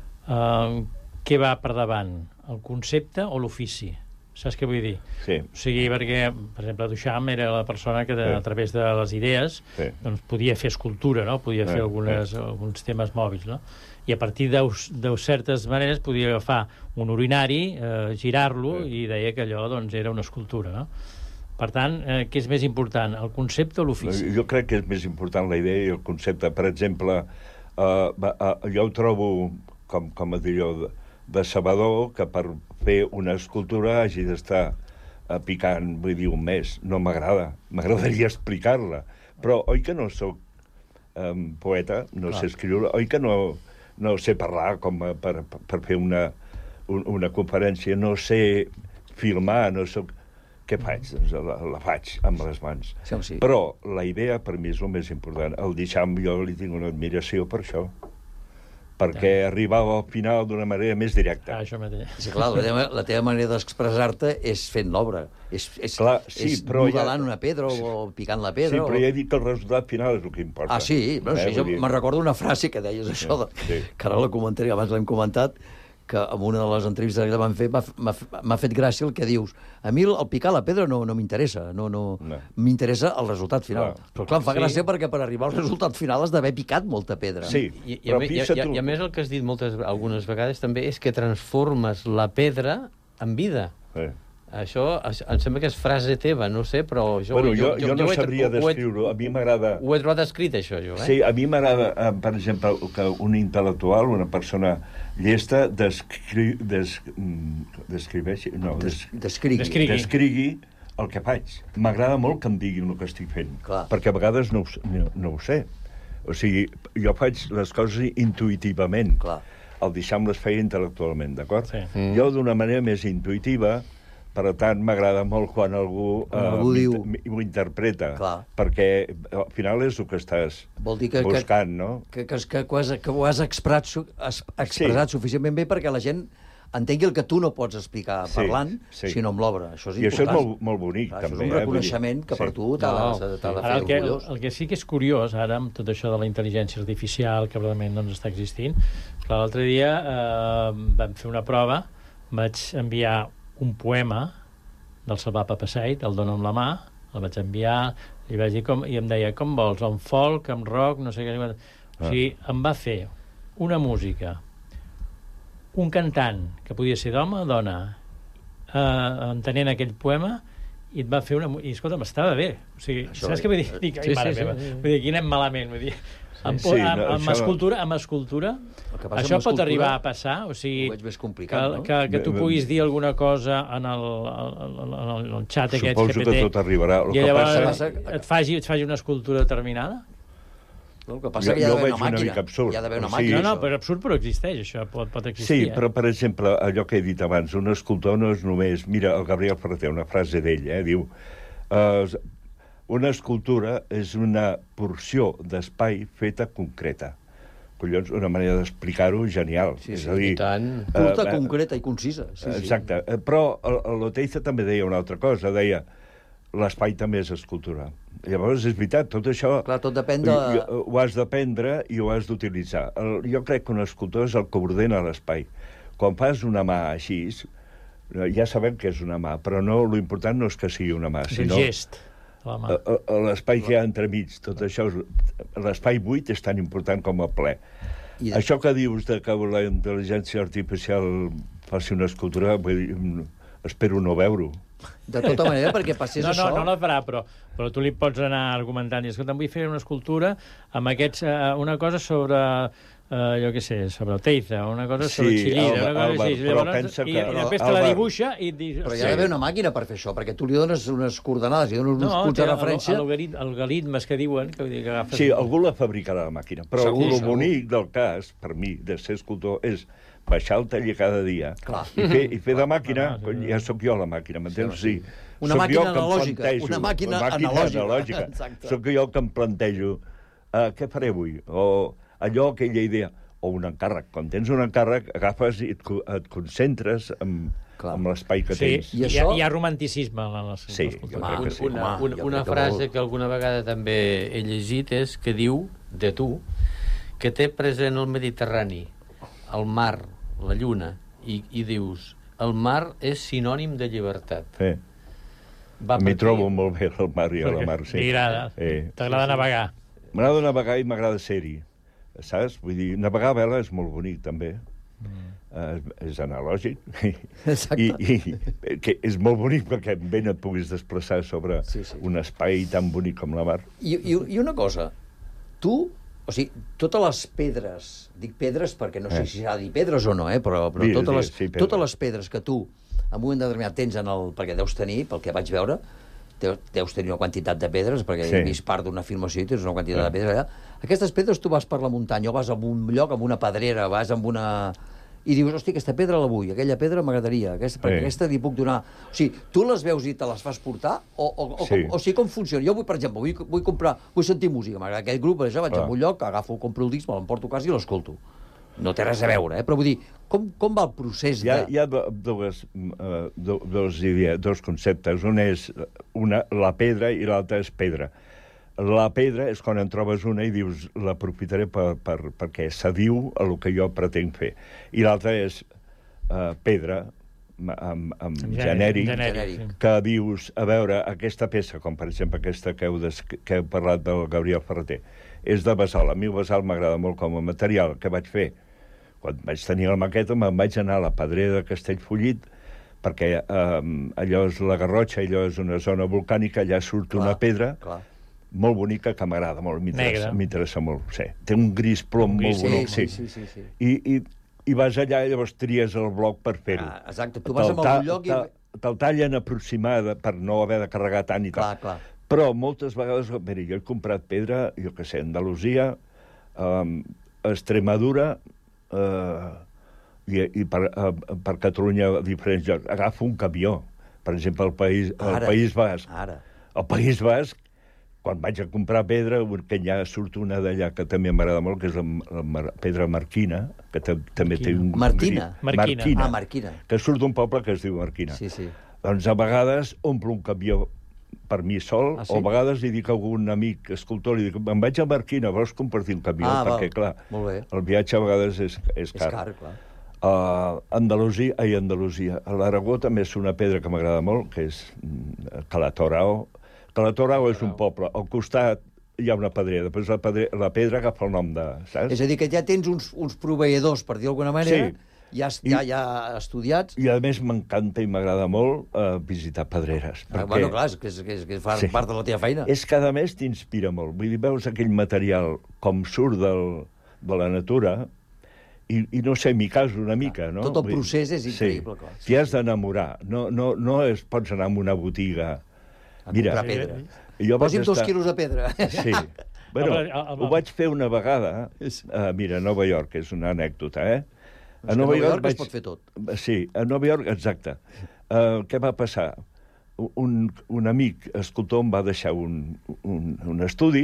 uh, què va per davant? El concepte o l'ofici? Saps què vull dir? Sí. O sigui, perquè, per exemple, Duchamp era la persona que, de, sí. a través de les idees, sí. doncs, podia fer escultura, no? Podia sí. fer algunes, sí. alguns temes mòbils, no? I a partir de, de certes maneres podia agafar un urinari, eh, girar-lo, sí. i deia que allò doncs, era una escultura, no? Per tant, eh, què és més important, el concepte o l'ofici? Jo crec que és més important la idea i el concepte. Per exemple, eh, eh, jo ho trobo, com, com a dir jo, de, de sabador, que per fer una escultura hagi d'estar eh, picant, vull dir, un mes. No m'agrada. M'agradaria explicar-la. Però oi que no sóc eh, poeta, no Clar. sé escriure, oi que no, no sé parlar com a, per, per fer una, un, una conferència, no sé filmar, no soc... Què faig? Doncs la, la faig amb les mans. Sí, sí. Però la idea, per mi, és el més important. El Duchamp, jo li tinc una admiració per això. Perquè ja. arribava al final d'una manera més directa. Ah, això mateix. Sí, clar, la teva, la teva manera d'expressar-te és fent l'obra. És, és, clar, sí, és modelant ja... una pedra o picant la pedra. Sí, però o... ja he dit que el resultat final és el que importa. Ah, sí? Bueno, eh, sí jo dir... me'n recordo una frase que deies això, de... sí. que ara la comentaré, abans l'hem comentat, que en una de les entrevistes que van fer m'ha fet gràcia el que dius. A mi el, el picar la pedra no, no m'interessa, no, no, no. m'interessa el resultat final. Clar. Però clar, em fa sí. gràcia perquè per arribar al resultat final has d'haver picat molta pedra. Sí, I, i, a, i, i, i a més el que has dit moltes, algunes vegades també és que transformes la pedra en vida. Sí. Això, em sembla que és frase teva, no sé, però... Jo, bueno, jo, jo, jo no jo sabria descriure-ho. A mi m'agrada... Ho he trobat escrit, això, jo, eh? Sí, a mi m'agrada, eh, per exemple, que un intel·lectual, una persona llesta, descri... des... descriveixi... No, des... descrigui. descrigui. Descrigui el que faig. M'agrada molt que em diguin el que estic fent. Clar. Perquè a vegades no, no, no ho sé. O sigui, jo faig les coses intuïtivament. Clar. El Duchamp les feia intel·lectualment, d'acord? Sí. Mm. Jo, d'una manera més intuïtiva, per tant, m'agrada molt quan algú, algú uh, diu... m'ho interpreta. Clar. Perquè al final és el que estàs Vol dir que, buscant, que, no? Que, que, que, que, ho has, que ho has expressat, has expressat sí. suficientment bé perquè la gent entengui el que tu no pots explicar sí, parlant, sí. sinó amb l'obra. Això és I important. això és molt, molt bonic, Clar, també. Això és un reconeixement eh? que sí. per tu t'ha no, de, de fer el que, orgullós. El que sí que és curiós, ara, amb tot això de la intel·ligència artificial que realment doncs, està existint, clar, l'altre dia eh, vam fer una prova, vaig enviar un poema del Salvar Papasseit, el dono amb la mà, el vaig enviar, i vaig dir com, i em deia, com vols, amb folk, amb rock, no sé què... O sigui, em va fer una música, un cantant, que podia ser d'home o dona, eh, entenent aquell poema, i et va fer una... I, escolta, m'estava bé. O sigui, això saps què vull dir? Dic, ai, sí, mare sí, meva. Sí, sí. Vull dir, aquí anem malament, vull dir... Amb, sí, amb, no, amb, això... escultura, amb escultura això amb pot escultura, arribar a passar, o sigui, ho veig més complicat, que, no? que, que tu puguis dir alguna cosa en el, el, el, el xat aquest Suposo G P T que tot arribarà. El i llavors passa... et, faci, et faci una escultura determinada? No, el que passa jo, que hi ha d'haver una màquina. Una absurd. Hi ha d'haver una o sigui, màquina. No, no, però absurd, però existeix, això pot, pot existir. Sí, eh? però, per exemple, allò que he dit abans, un escultor no és només... Mira, el Gabriel Ferreter, una frase d'ell, eh, diu... Uh, una escultura és una porció d'espai feta concreta. Collons, una manera d'explicar-ho genial. Sí, és sí, a dir, i tant. Curta, uh, concreta i concisa. Sí, exacte. Sí. Uh, però l'Oteiza també deia una altra cosa. Deia, l'espai també és escultura. Llavors, és veritat, tot això... Clar, tot depèn de... Ho has d'aprendre i ho has d'utilitzar. Jo crec que un escultor és el que ordena l'espai. Quan fas una mà així, ja sabem que és una mà, però no, l'important no és que sigui una mà, sinó... El gest. L'espai que hi ha entremig, tot això, l'espai buit és tan important com el ple. I... Això que dius de que la intel·ligència artificial faci una escultura, vull dir, espero no veure-ho. De tota manera, perquè passés no, això... No, no la farà, però, però tu li pots anar argumentant i escolta, vull fer una escultura amb aquests, eh, una cosa sobre Uh, jo què sé, sobre el teiza, una cosa Sí, sobre xilida, Alba, una cosa Alba, així. però Llavors, pensa i, que- I després te la Alba- dibuixa i... Dius, Però hi ha d'haver una màquina per fer això, perquè tu li dones unes coordenades i dones uns no, punts té de referència... algorit- algoritmes que diuen que, vull dir, que agafes... Sí, algú la fabricarà la màquina, però Segur, el segur. bonic del cas, per mi, de ser escultor, és baixar el taller cada dia Clar. i fer, i fer de màquina, Clar, cony, ja sóc jo la màquina, m'entens? Sí, Sí, Una Sóc màquina jo que em analògica, plantejo- una màquina una màquina analògica. analògica. Exacte. Sóc jo que em plantejo uh, què faré avui, o allò, aquella idea, o un encàrrec. Quan tens un encàrrec, agafes i et, co- et concentres amb, amb l'espai que Sí, tens. I això... hi, ha, hi ha romanticisme en les, Sí, les jo cultures. crec que sí. Una, Home, una, jo una crec que frase vol. que alguna vegada també he llegit és que diu, de tu, que té present el Mediterrani, el mar, la lluna, i, i dius, el mar és sinònim de llibertat. Sí. Va M'hi per trobo aquí. molt bé al mar i a la Perquè mar, sí. t'hi agrada. Eh. T'agrada navegar. M'agrada navegar i m'agrada ser-hi, saps? Vull dir, navegar a vela és molt bonic, també. Mm. Uh, és analògic. Exacte. I, i que és molt bonic perquè amb vent et puguis desplaçar sobre sí, sí. un espai tan bonic com la mar. I, i, i una cosa, tu, o sigui, totes les pedres, dic pedres perquè no sé Eh. si s'ha de dir pedres o no, eh, però, però Digues, totes, les, digues, sí, pedres. totes les pedres que tu en un moment determinat tens en el... perquè deus tenir, pel que vaig veure, deus, deus tenir una quantitat de pedres, perquè sí. he vist part d'una filmació i tens una quantitat Eh. de pedres allà. Aquestes pedres tu vas per la muntanya o vas a un lloc amb una pedrera, vas amb una... i dius, hosti, aquesta pedra la vull, aquella pedra m'agradaria, aquesta, perquè Sí. aquesta li puc donar... O sigui, tu les veus i te les fas portar? O, o, o, Sí. com, o sigui, com funciona? Jo vull, per exemple, vull, vull comprar, vull sentir música, m'agrada aquell grup, per això vaig Clar. a un lloc, agafo, compro el disc, me l'emporto a casa i l'escolto. No té res a veure, eh? Però vull dir, com, com va el procés Hi ha, de... hi ha do- dues, uh, do, dos, idees, dos conceptes. Un és una, la pedra i l'altre és pedra. La pedra és quan en trobes una i dius l'aprofitaré per, per, perquè s'adiu a el que jo pretenc fer. I l'altra és uh, pedra, amb, amb, amb Genèric, genèric, genèric, que dius, a veure, aquesta peça, com per exemple aquesta que heu, des, que heu parlat del Gabriel Ferreter, és de basalt. A mi el basalt m'agrada molt com a material. Què vaig fer? Quan vaig tenir la maqueta me'n vaig anar a la pedrera de Castellfollit, perquè eh, allò és la Garrotxa, allò és una zona volcànica, allà surt clar, una pedra clar. molt bonica que m'agrada molt, m'interessa Negra. m'interessa molt. Sí. Té un gris plom Un gris, molt bonic. sí, sí, sí, sí. I, i, I vas allà i llavors tries el bloc per fer-ho. Ah, exacte, tu vas a algun lloc i... Te'l te'l tallen aproximada per no haver de carregar tant i Clar, tal. clar. Però moltes vegades, mira, jo he comprat pedra, jo què sé, Andalusia, um, Extremadura, uh, i, i per, uh, per Catalunya a diferents llocs. Agafo un camió, per exemple, al País, al Ara, País Basc. Ara. Al País Basc, quan vaig a comprar pedra, que ja surt una d'allà que també m'agrada molt, que és la, la mar, pedra marquina, que també té un... Martina? un Marquina. Marquina. Ah, Marquina. Que surt d'un poble que es diu Marquina. Sí, sí. Doncs a vegades omplo un camió per mi sol, Ah, sí? o a vegades li dic a algun amic escultor, li dic, me'n vaig a Marquina, vols compartir un camió? Ah, perquè, val. clar, Molt bé. el viatge a vegades és, és car. És car, clar. Uh, Andalusia, ai, Andalusia. A l'Aragó també és una pedra que m'agrada molt, que és mm, Calatorao. Calatorao és un poble. Al costat hi ha una pedrera. Després la, pedre, la pedra agafa el nom de... Saps? És a dir, que ja tens uns, uns proveïdors, per dir d'alguna manera, Sí. ja, ja, ja estudiats. I a més m'encanta i m'agrada molt uh, visitar pedreres. Ah, bueno, clar, és que, és, que, és, que fa sí. part de la teva feina. És que, a més, t'inspira molt. Vull dir, veus aquell material com surt del, de la natura i, i no sé, m'hi caso una mica, no? Tot el Vull dir, procés és increïble, sí. clar. T'hi has d'enamorar. No, no, no es, pots anar a una botiga... A Mira, comprar pedra. jo vaig Posi'm dos estar- quilos de pedra. Sí. Bueno, El- el- el- ho vaig fer una vegada, uh, mira, a Nova York, és una anècdota, eh? És que a Nova York es pot fer tot. Sí, a Nova York, exacte. Uh, què va passar? Un, un amic escultor em va deixar un, un, un estudi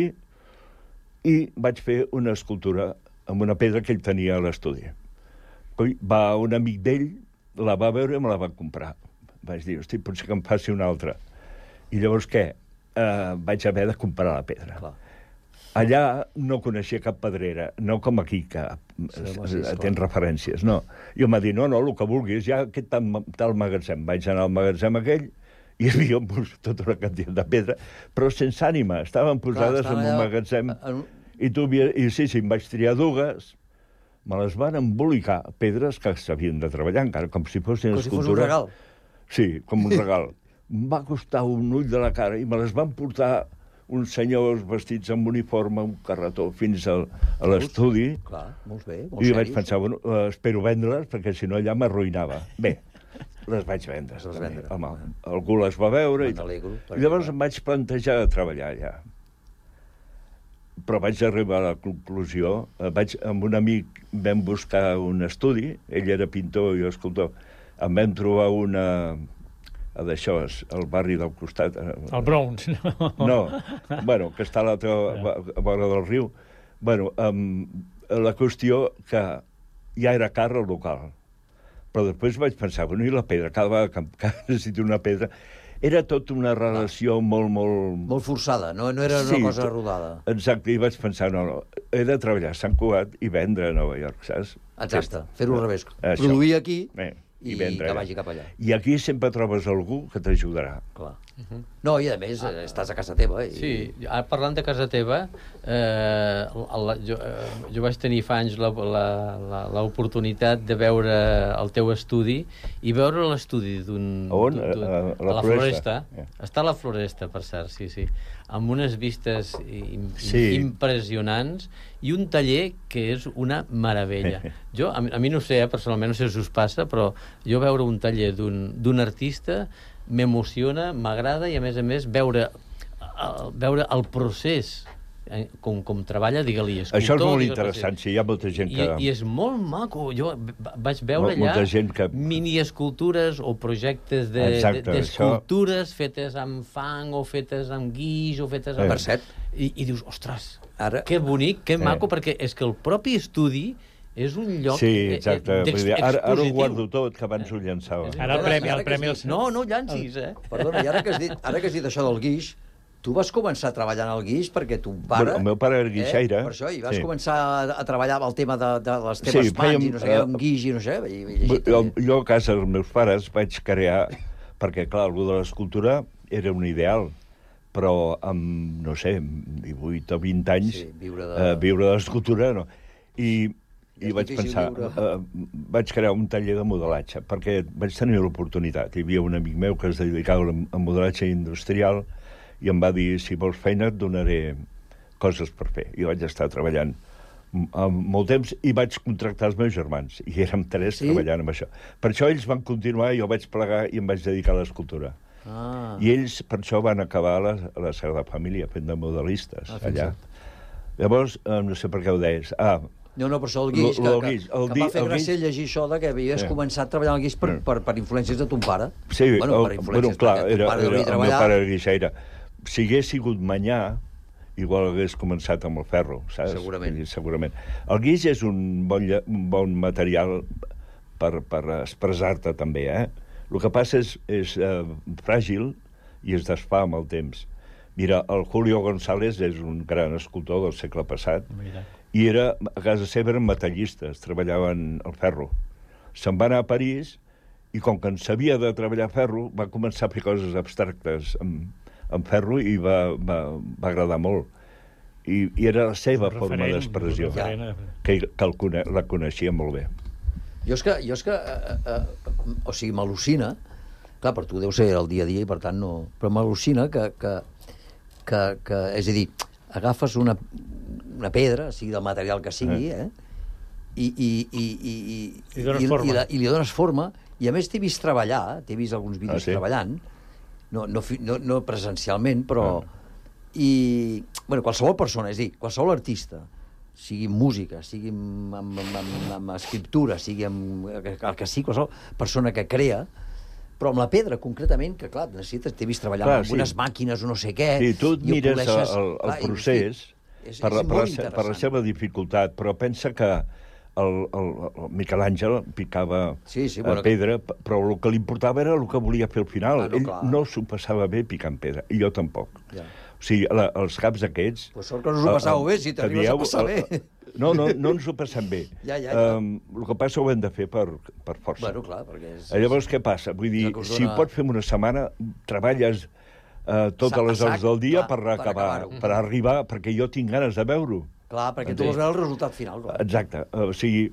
i vaig fer una escultura amb una pedra que ell tenia a l'estudi. Coi, va un amic d'ell, la va veure i me la va comprar. Vaig dir, hosti, potser que em faci una altra. I llavors què? Uh, vaig haver de comprar la pedra. Clar. Allà no coneixia cap pedrera, no com aquí, que Sí, home, sí, sí, tens clar. referències, no. Jo m'ha dit, no, no, el que vulguis, ja aquest tal, tal magatzem. Vaig anar al magatzem aquell i hi havia tota una quantitat de pedra, però sense ànima, estaven posades estaven en un allà, magatzem, en- i tu havia, i sí, sí, em vaig triar dues, me les van embolicar, pedres que s'havien de treballar encara, com si fossin Com si fos un escultures. regal. Sí, com un regal. Em va costar un ull de la cara i me les van portar uns senyors vestits amb uniforme, un carretó, fins al, a l'estudi. Clar, molt bé, molt I serios. vaig pensar, bueno, eh, espero vendre-les, perquè si no allà m'arruïnava. Bé, les vaig vendre. Les vendre. Home, algú les va veure. I, I I llavors em vaig plantejar de treballar allà. Però vaig arribar a la conclusió, eh, vaig, amb un amic vam buscar un estudi, ell era pintor i jo escultor, em vam trobar una... d'això, al barri del costat. El Bronx, no? No, bueno, que està a l'altra vora del riu. Bueno, um, la qüestió que ja era car el local. Però després vaig pensar, bueno, i la pedra? Cada vegada que, que necessito una pedra... Era tot una relació ah. molt, molt... Molt forçada, no, no era sí, una cosa rodada. Exacte, i vaig pensar, no, no, he de treballar a Sant Cugat i vendre a Nova York, saps? Exacte, fer-ho al revés. Això. Produir aquí... Eh. I, I vendre. que vagi cap allà. I aquí sempre trobes algú que t'ajudarà. Clar. Uh-huh. No, i a més, ah, estàs a casa teva. I... Sí, ara parlant de casa teva, eh, la, jo, eh, jo vaig tenir fa anys l'oportunitat de veure el teu estudi i veure l'estudi d'un... On? A, a, a la Floresta. Yeah. Està a la Floresta, per cert, sí, sí. Amb unes vistes im, sí. impressionants i un taller que és una meravella. Jo, a, a mi no sé, eh, personalment, no sé si us passa, però jo veure un taller d'un artista m'emociona, m'agrada i, a més a més, veure el, veure el procés, eh, com, com treballa, digue-li, escultor... Això és molt interessant, sí, hi ha molta gent que... I, I és molt maco. Jo vaig veure Mol, allà que... mini-escultures o projectes d'escultures de, de, fetes amb fang o fetes amb guix o fetes amb... Per cert. I, i dius, ostres, Ara... que bonic, que eh. maco, perquè és que el propi estudi és un lloc sí, exacte. expositiu. Ara, ara ho guardo tot, que abans ho llançava. Ara el premi, el premi... El... No, no llancis, eh? Perdona, i ara que has dit, ara que has dit això del guix, tu vas començar treballant al guix perquè tu pare... Bueno, el meu pare era guixaire. Eh, per això, i vas sí. començar a, a treballar amb el tema de, de les teves sí, mans fèiem, i no sé què, amb guix i no sé què. I, i jo, jo a casa dels meus pares vaig crear... Perquè, clar, algú de l'escultura era un ideal, però amb, no sé, divuit o vint anys, sí, viure de, eh, viure de l'escultura, no. I... I vaig pensar, uh, vaig crear un taller de modelatge, perquè vaig tenir l'oportunitat. Hi havia un amic meu que es dedicava a modelatge industrial i em va dir, si vols feina et donaré coses per fer. I vaig estar treballant molt temps i vaig contractar els meus germans. I érem tres sí? treballant amb això. Per això ells van continuar, jo vaig plegar i em vaig dedicar a l'escultura. Ah. I ells per això van acabar a la, a la Sagrada Família fent de modelistes ah, allà. Llavors, eh, no sé per què ho deies. Ah, No, no, però això el guix, que, que, que em va fer gràcia llegir això de que havies sí. començat treballant al guix per, per, per influències de ton pare. Sí, bueno, el, per bueno, clar, era, pare era, el treballar... meu pare era guixaire. Si hagués sigut manyà, igual hagués començat amb el ferro, saps? Segurament. Segurament. El guix és un bon, un bon material per, per expressar-te també, eh? El que passa és, és eh, fràgil i es desfà amb el temps. Mira, el Julio González és un gran escultor del segle passat, Mira. I era, a casa seva eren metallistes, treballaven el ferro. Se'n va anar a París i com que en sabia de treballar ferro, va començar a fer coses abstractes amb, amb ferro i va, va, va agradar molt. I, i era la seva forma d'expressió, ja, que, que el, la coneixia molt bé. Jo és que, jo és que eh, eh, o sigui, m'al·lucina, clar, per tu deu ser el dia a dia i per tant no... Però m'al·lucina que, que, que, que, és a dir, agafes una, una pedra, sigui del material que sigui, eh? I, i, i, i, i, I, i, i, la, i li dones forma, i a més t'he vist treballar, t'he vist alguns vídeos ah, sí? treballant, no, no, no, no presencialment, però... Ah. I, bueno, qualsevol persona, és a dir, qualsevol artista, sigui música, sigui amb, amb, amb, amb escriptura, sigui amb el que sigui, qualsevol persona que crea, però amb la pedra, concretament, que, clar, necessites, t'he vist treballar clar, amb sí. unes màquines o no sé què... Sí, tu et mires coneixes, el, el, el procés és, per, és per, la, per la seva dificultat, però pensa que el, el, el Miquel Àngel picava sí, sí, bueno, pedra, que... però el que li importava era el que volia fer al final. Ah, no, Ell clar. no s'ho passava bé picant pedra, i jo tampoc. Ja. O sigui, la, els caps aquests... Pues sort que no us ho passàveu bé, si t'arribes a passar bé. No, no, no ens ho passem bé. Ja, ja, ja. Um, el que passa ho hem de fer per, per força. Bueno, clar, perquè és... Llavors, què passa? Vull dir, dona... si ho pots fer en una setmana, treballes uh, totes les hores del dia clar, per acabar, per, per arribar, perquè jo tinc ganes de veure-ho. Clar, perquè tu vols veure el resultat final. Clar. Exacte. O sigui,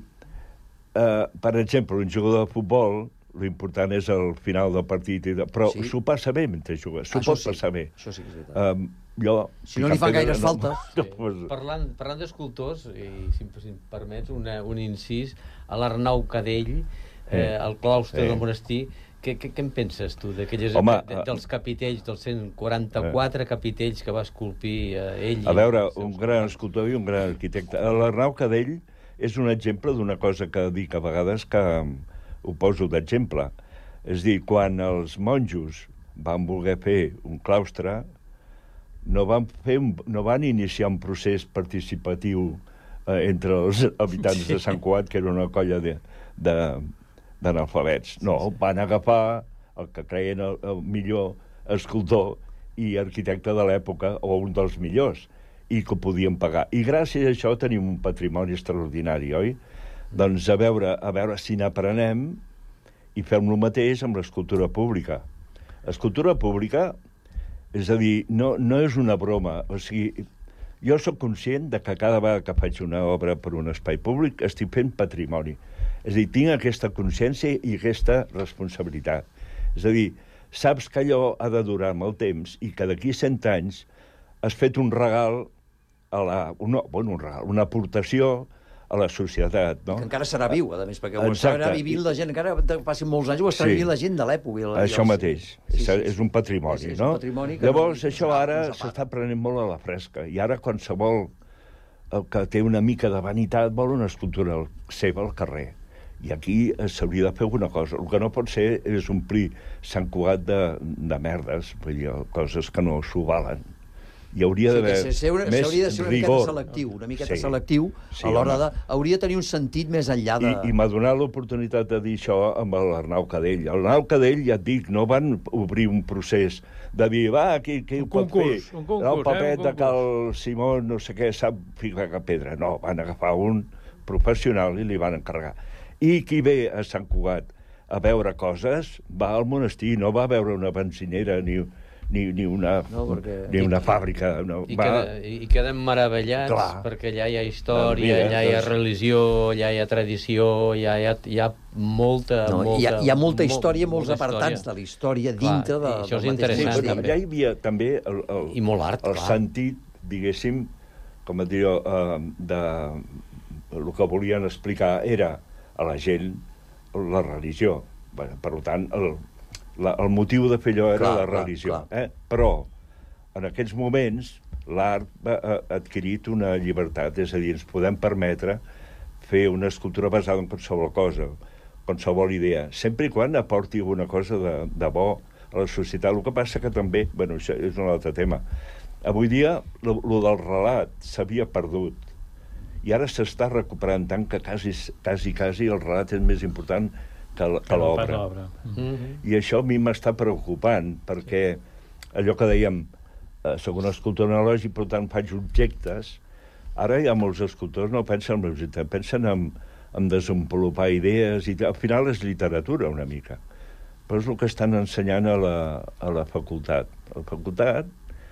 uh, per exemple, un jugador de futbol, l'important és el final del partit, i de... però s'ho sí. passa bé mentre juga, s'ho pot sí. passar bé. Això sí que és veritat. Um, jo... Si no li fan gaires no, faltes. No, Sí. no, Parlant, parlant d'escultors, i si, si em permets una, un incís, a l'Arnau Cadell, eh, al claustre Sí. del monestir, què, què, què en penses tu d'aquelles Home, de, dels capitells, dels cent quaranta-quatre capitells que va esculpir eh, ell? A veure, un gran escultor i un gran arquitecte. L'Arnau Cadell és un exemple d'una cosa que dic a vegades que ho poso d'exemple. És dir, quan els monjos van voler fer un claustre, no van, fer un, no van iniciar un procés participatiu eh, entre els habitants sí. de Sant Cugat, que era una colla de, de, d'analfabets. No, van agafar el que creien el, el millor escultor i arquitecte de l'època, o un dels millors, i que ho podien pagar. I gràcies a això tenim un patrimoni extraordinari, oi? Doncs a veure, a veure si n'aprenem i fem el mateix amb l'escultura pública. L'escultura pública, és a dir, no, no és una broma. O sigui, jo sóc conscient de que cada vegada que faig una obra per un espai públic estic fent patrimoni. És a dir, tinc aquesta consciència i aquesta responsabilitat. És a dir, saps que allò ha de durar molt temps i que d'aquí cent anys has fet un regal, a la, una, bueno, un regal, una aportació a la societat, no? Que encara serà viu, a més, perquè ho estarà vivint la gent, encara passin molts anys, ho estarà Sí. vivint la gent de l'època. Això mateix, sí, sí, és un patrimoni, sí, és no? un patrimoni que Llavors, no- això ara s'està prenent molt a la fresca, i ara qualsevol el que té una mica de vanitat vol una escultura seva al carrer. I aquí s'hauria de fer alguna cosa. El que no pot ser és omplir Sant Cugat de, de merdes, vull dir, coses que no s'ho valen. Hi hauria Sí, d'haver que se- se- més s'hauria de ser una rigor. miqueta selectiu, una miqueta Sí. selectiu Sí, a l'hora home. de... Hauria de tenir un sentit més enllà de... I, i m'ha donat l'oportunitat de dir això amb l'Arnau Cadell. L'Arnau Cadell, ja et dic, no van obrir un procés de dir, va, qui, qui ho pot concurs, fer? un concurs, el papet eh, un de que el Simón no sé què sap ficar cap pedra. No, van agafar un professional i li van encarregar. I qui ve a Sant Cugat a veure coses va al monestir, no va a veure una benzinera ni, ni, ni, una, No, perquè- ni una fàbrica. No, I, va... queda, I quedem meravellats, Clar. perquè allà hi ha història, Mira, allà hi ha doncs- religió, allà hi ha tradició, allà hi ha, hi ha molta, No, molta... hi, ha, hi ha molta molt- història, molts molta apartats història. de la història Clar, dintre de, i això és del mateix interessant, monestir. també. Allà hi havia també el, el, I molt art, el clar. sentit, diguéssim, com et diria, eh, de... el que volien explicar era a la gent la religió. Bé, per tant, el, la, el motiu de fer allò era Clar, la clar, religió. clar. Eh? Però, en aquests moments, l'art ha ha adquirit una llibertat, és a dir, ens podem permetre fer una escultura basada en qualsevol cosa, qualsevol idea, sempre i quan aporti alguna cosa de, de bo a la societat. El que passa que també, bueno, això és un altre tema, avui dia, lo, lo del relat s'havia perdut, i ara s'està recuperant tant que quasi, quasi, quasi el relat és més important que, l- que Per l'obra. l'obra. Mhm. I això a mi m'està preocupant, perquè allò que dèiem, eh, soc un escultor analògic, per tant faig objectes. Ara hi ha molts escultors no pensen en l'objecte, pensen en, en desenvolupar idees, i al final és literatura una mica. Però és el que estan ensenyant a la, a la facultat. A la facultat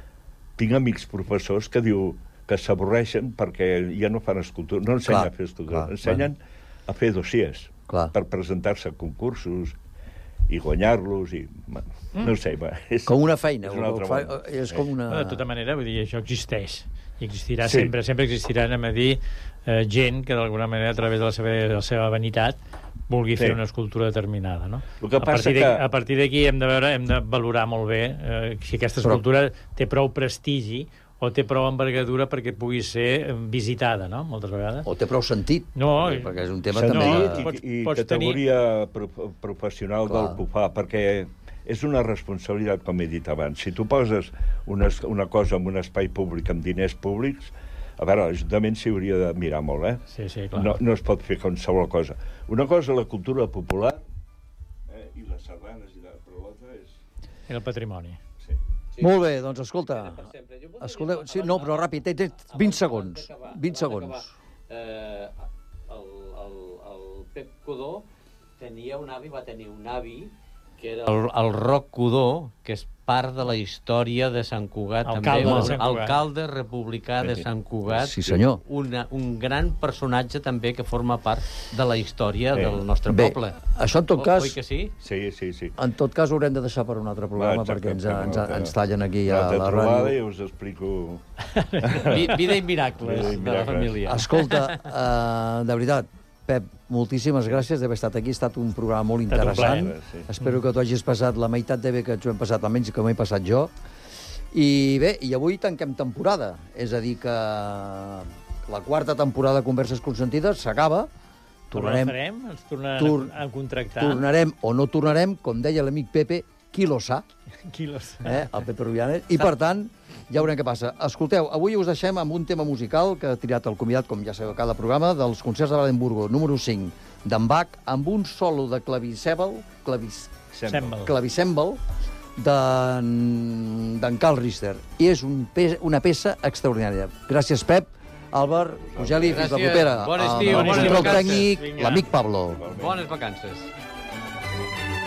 tinc amics professors que diu que s'avorreixen perquè ja no fan escultura, no ensenyen Clar, a fer escultura, clar, ensenyen a fer dossiers Clar. per presentar-se a concursos i guanyar-los i... Mm. No ho sé, va, és... Com una feina, és un altre fa- món. és com una... De tota manera, vull dir, això existeix. I existirà Sí. sempre, sempre existiran, a dir, eh, gent que d'alguna manera, a través de la seva, de la seva vanitat, vulgui Sí. fer una escultura determinada, no? El que a passa partir que- d'aquí- A partir d'aquí hem de veure, hem de valorar molt bé eh, si aquesta Però- escultura té prou prestigi o té prou envergadura perquè pugui ser eh, visitada, no?, moltes vegades. O té prou sentit, No, perquè és un tema Sentit també... No, i, pots- i pots categoria prof professional Clar. del que ho fa, perquè és una responsabilitat, com he dit abans. Si tu poses una, es- una cosa en un espai públic amb diners públics, a veure, l'Ajuntament s'hi hauria de mirar molt, eh? Sí, sí, clar. No, no es pot fer qualsevol cosa. Una cosa, la cultura popular, eh, i les sardanes i la pelota és... I el patrimoni. Sí. Molt bé, doncs escolta, escolteu, sí, no, però ràpid, té, té vint segons, vint segons. Eh, el, el, el Pep Codó tenia un avi, va tenir un avi, que era el, el Roc Codó, que és part de la història de Sant Cugat. Alcalde també, de Sant Cugat. Alcalde republicà de Sant Cugat. Sí, senyor. Una, un gran personatge també que forma part de la història Bé. del nostre Bé, poble. això en tot cas... Oi que sí? Sí, sí, sí. En tot cas, ho haurem de deixar per un altre programa, Va, perquè ens, exacte, ens, no, ens tallen aquí a L'altra la trobada ràdio. i us explico... Vi- Vida i miracles Vida i de la miracles. família. Escolta, uh, de veritat, Pep, moltíssimes gràcies d'haver estat aquí. Ha estat un programa molt Ha estat un interessant. plaer, sí. Espero que t'ho hagis passat la meitat de bé que ens ho hem passat, almenys que m'he passat jo. I bé, i avui tanquem temporada. És a dir, que la quarta temporada de Converses Consentides s'acaba. Tornarem, Tornarem, ens tornaran Tor- a contractar. tornarem o no tornarem, com deia l'amic Pepe, qui lo sa, Qui lo sap? eh, el Pepe Rubianes, i per tant, ja veurem què passa. Escolteu, avui us deixem amb un tema musical que ha triat el convidat, com ja sabeu, a cada programa, dels concerts de Badenburgo, número cinc, d'en Bach, amb un solo de clavicèmbal, clavis, Sembel. clavicèmbal, d'en d'en Carl Richter. I és un pe una peça extraordinària. Gràcies, Pep, Àlvar, Rogeli, fins la Gràcies. propera. Bon Amb estiu, el bones control vacances. tècnic, Vinga. l'amic Pablo. Bones vacances.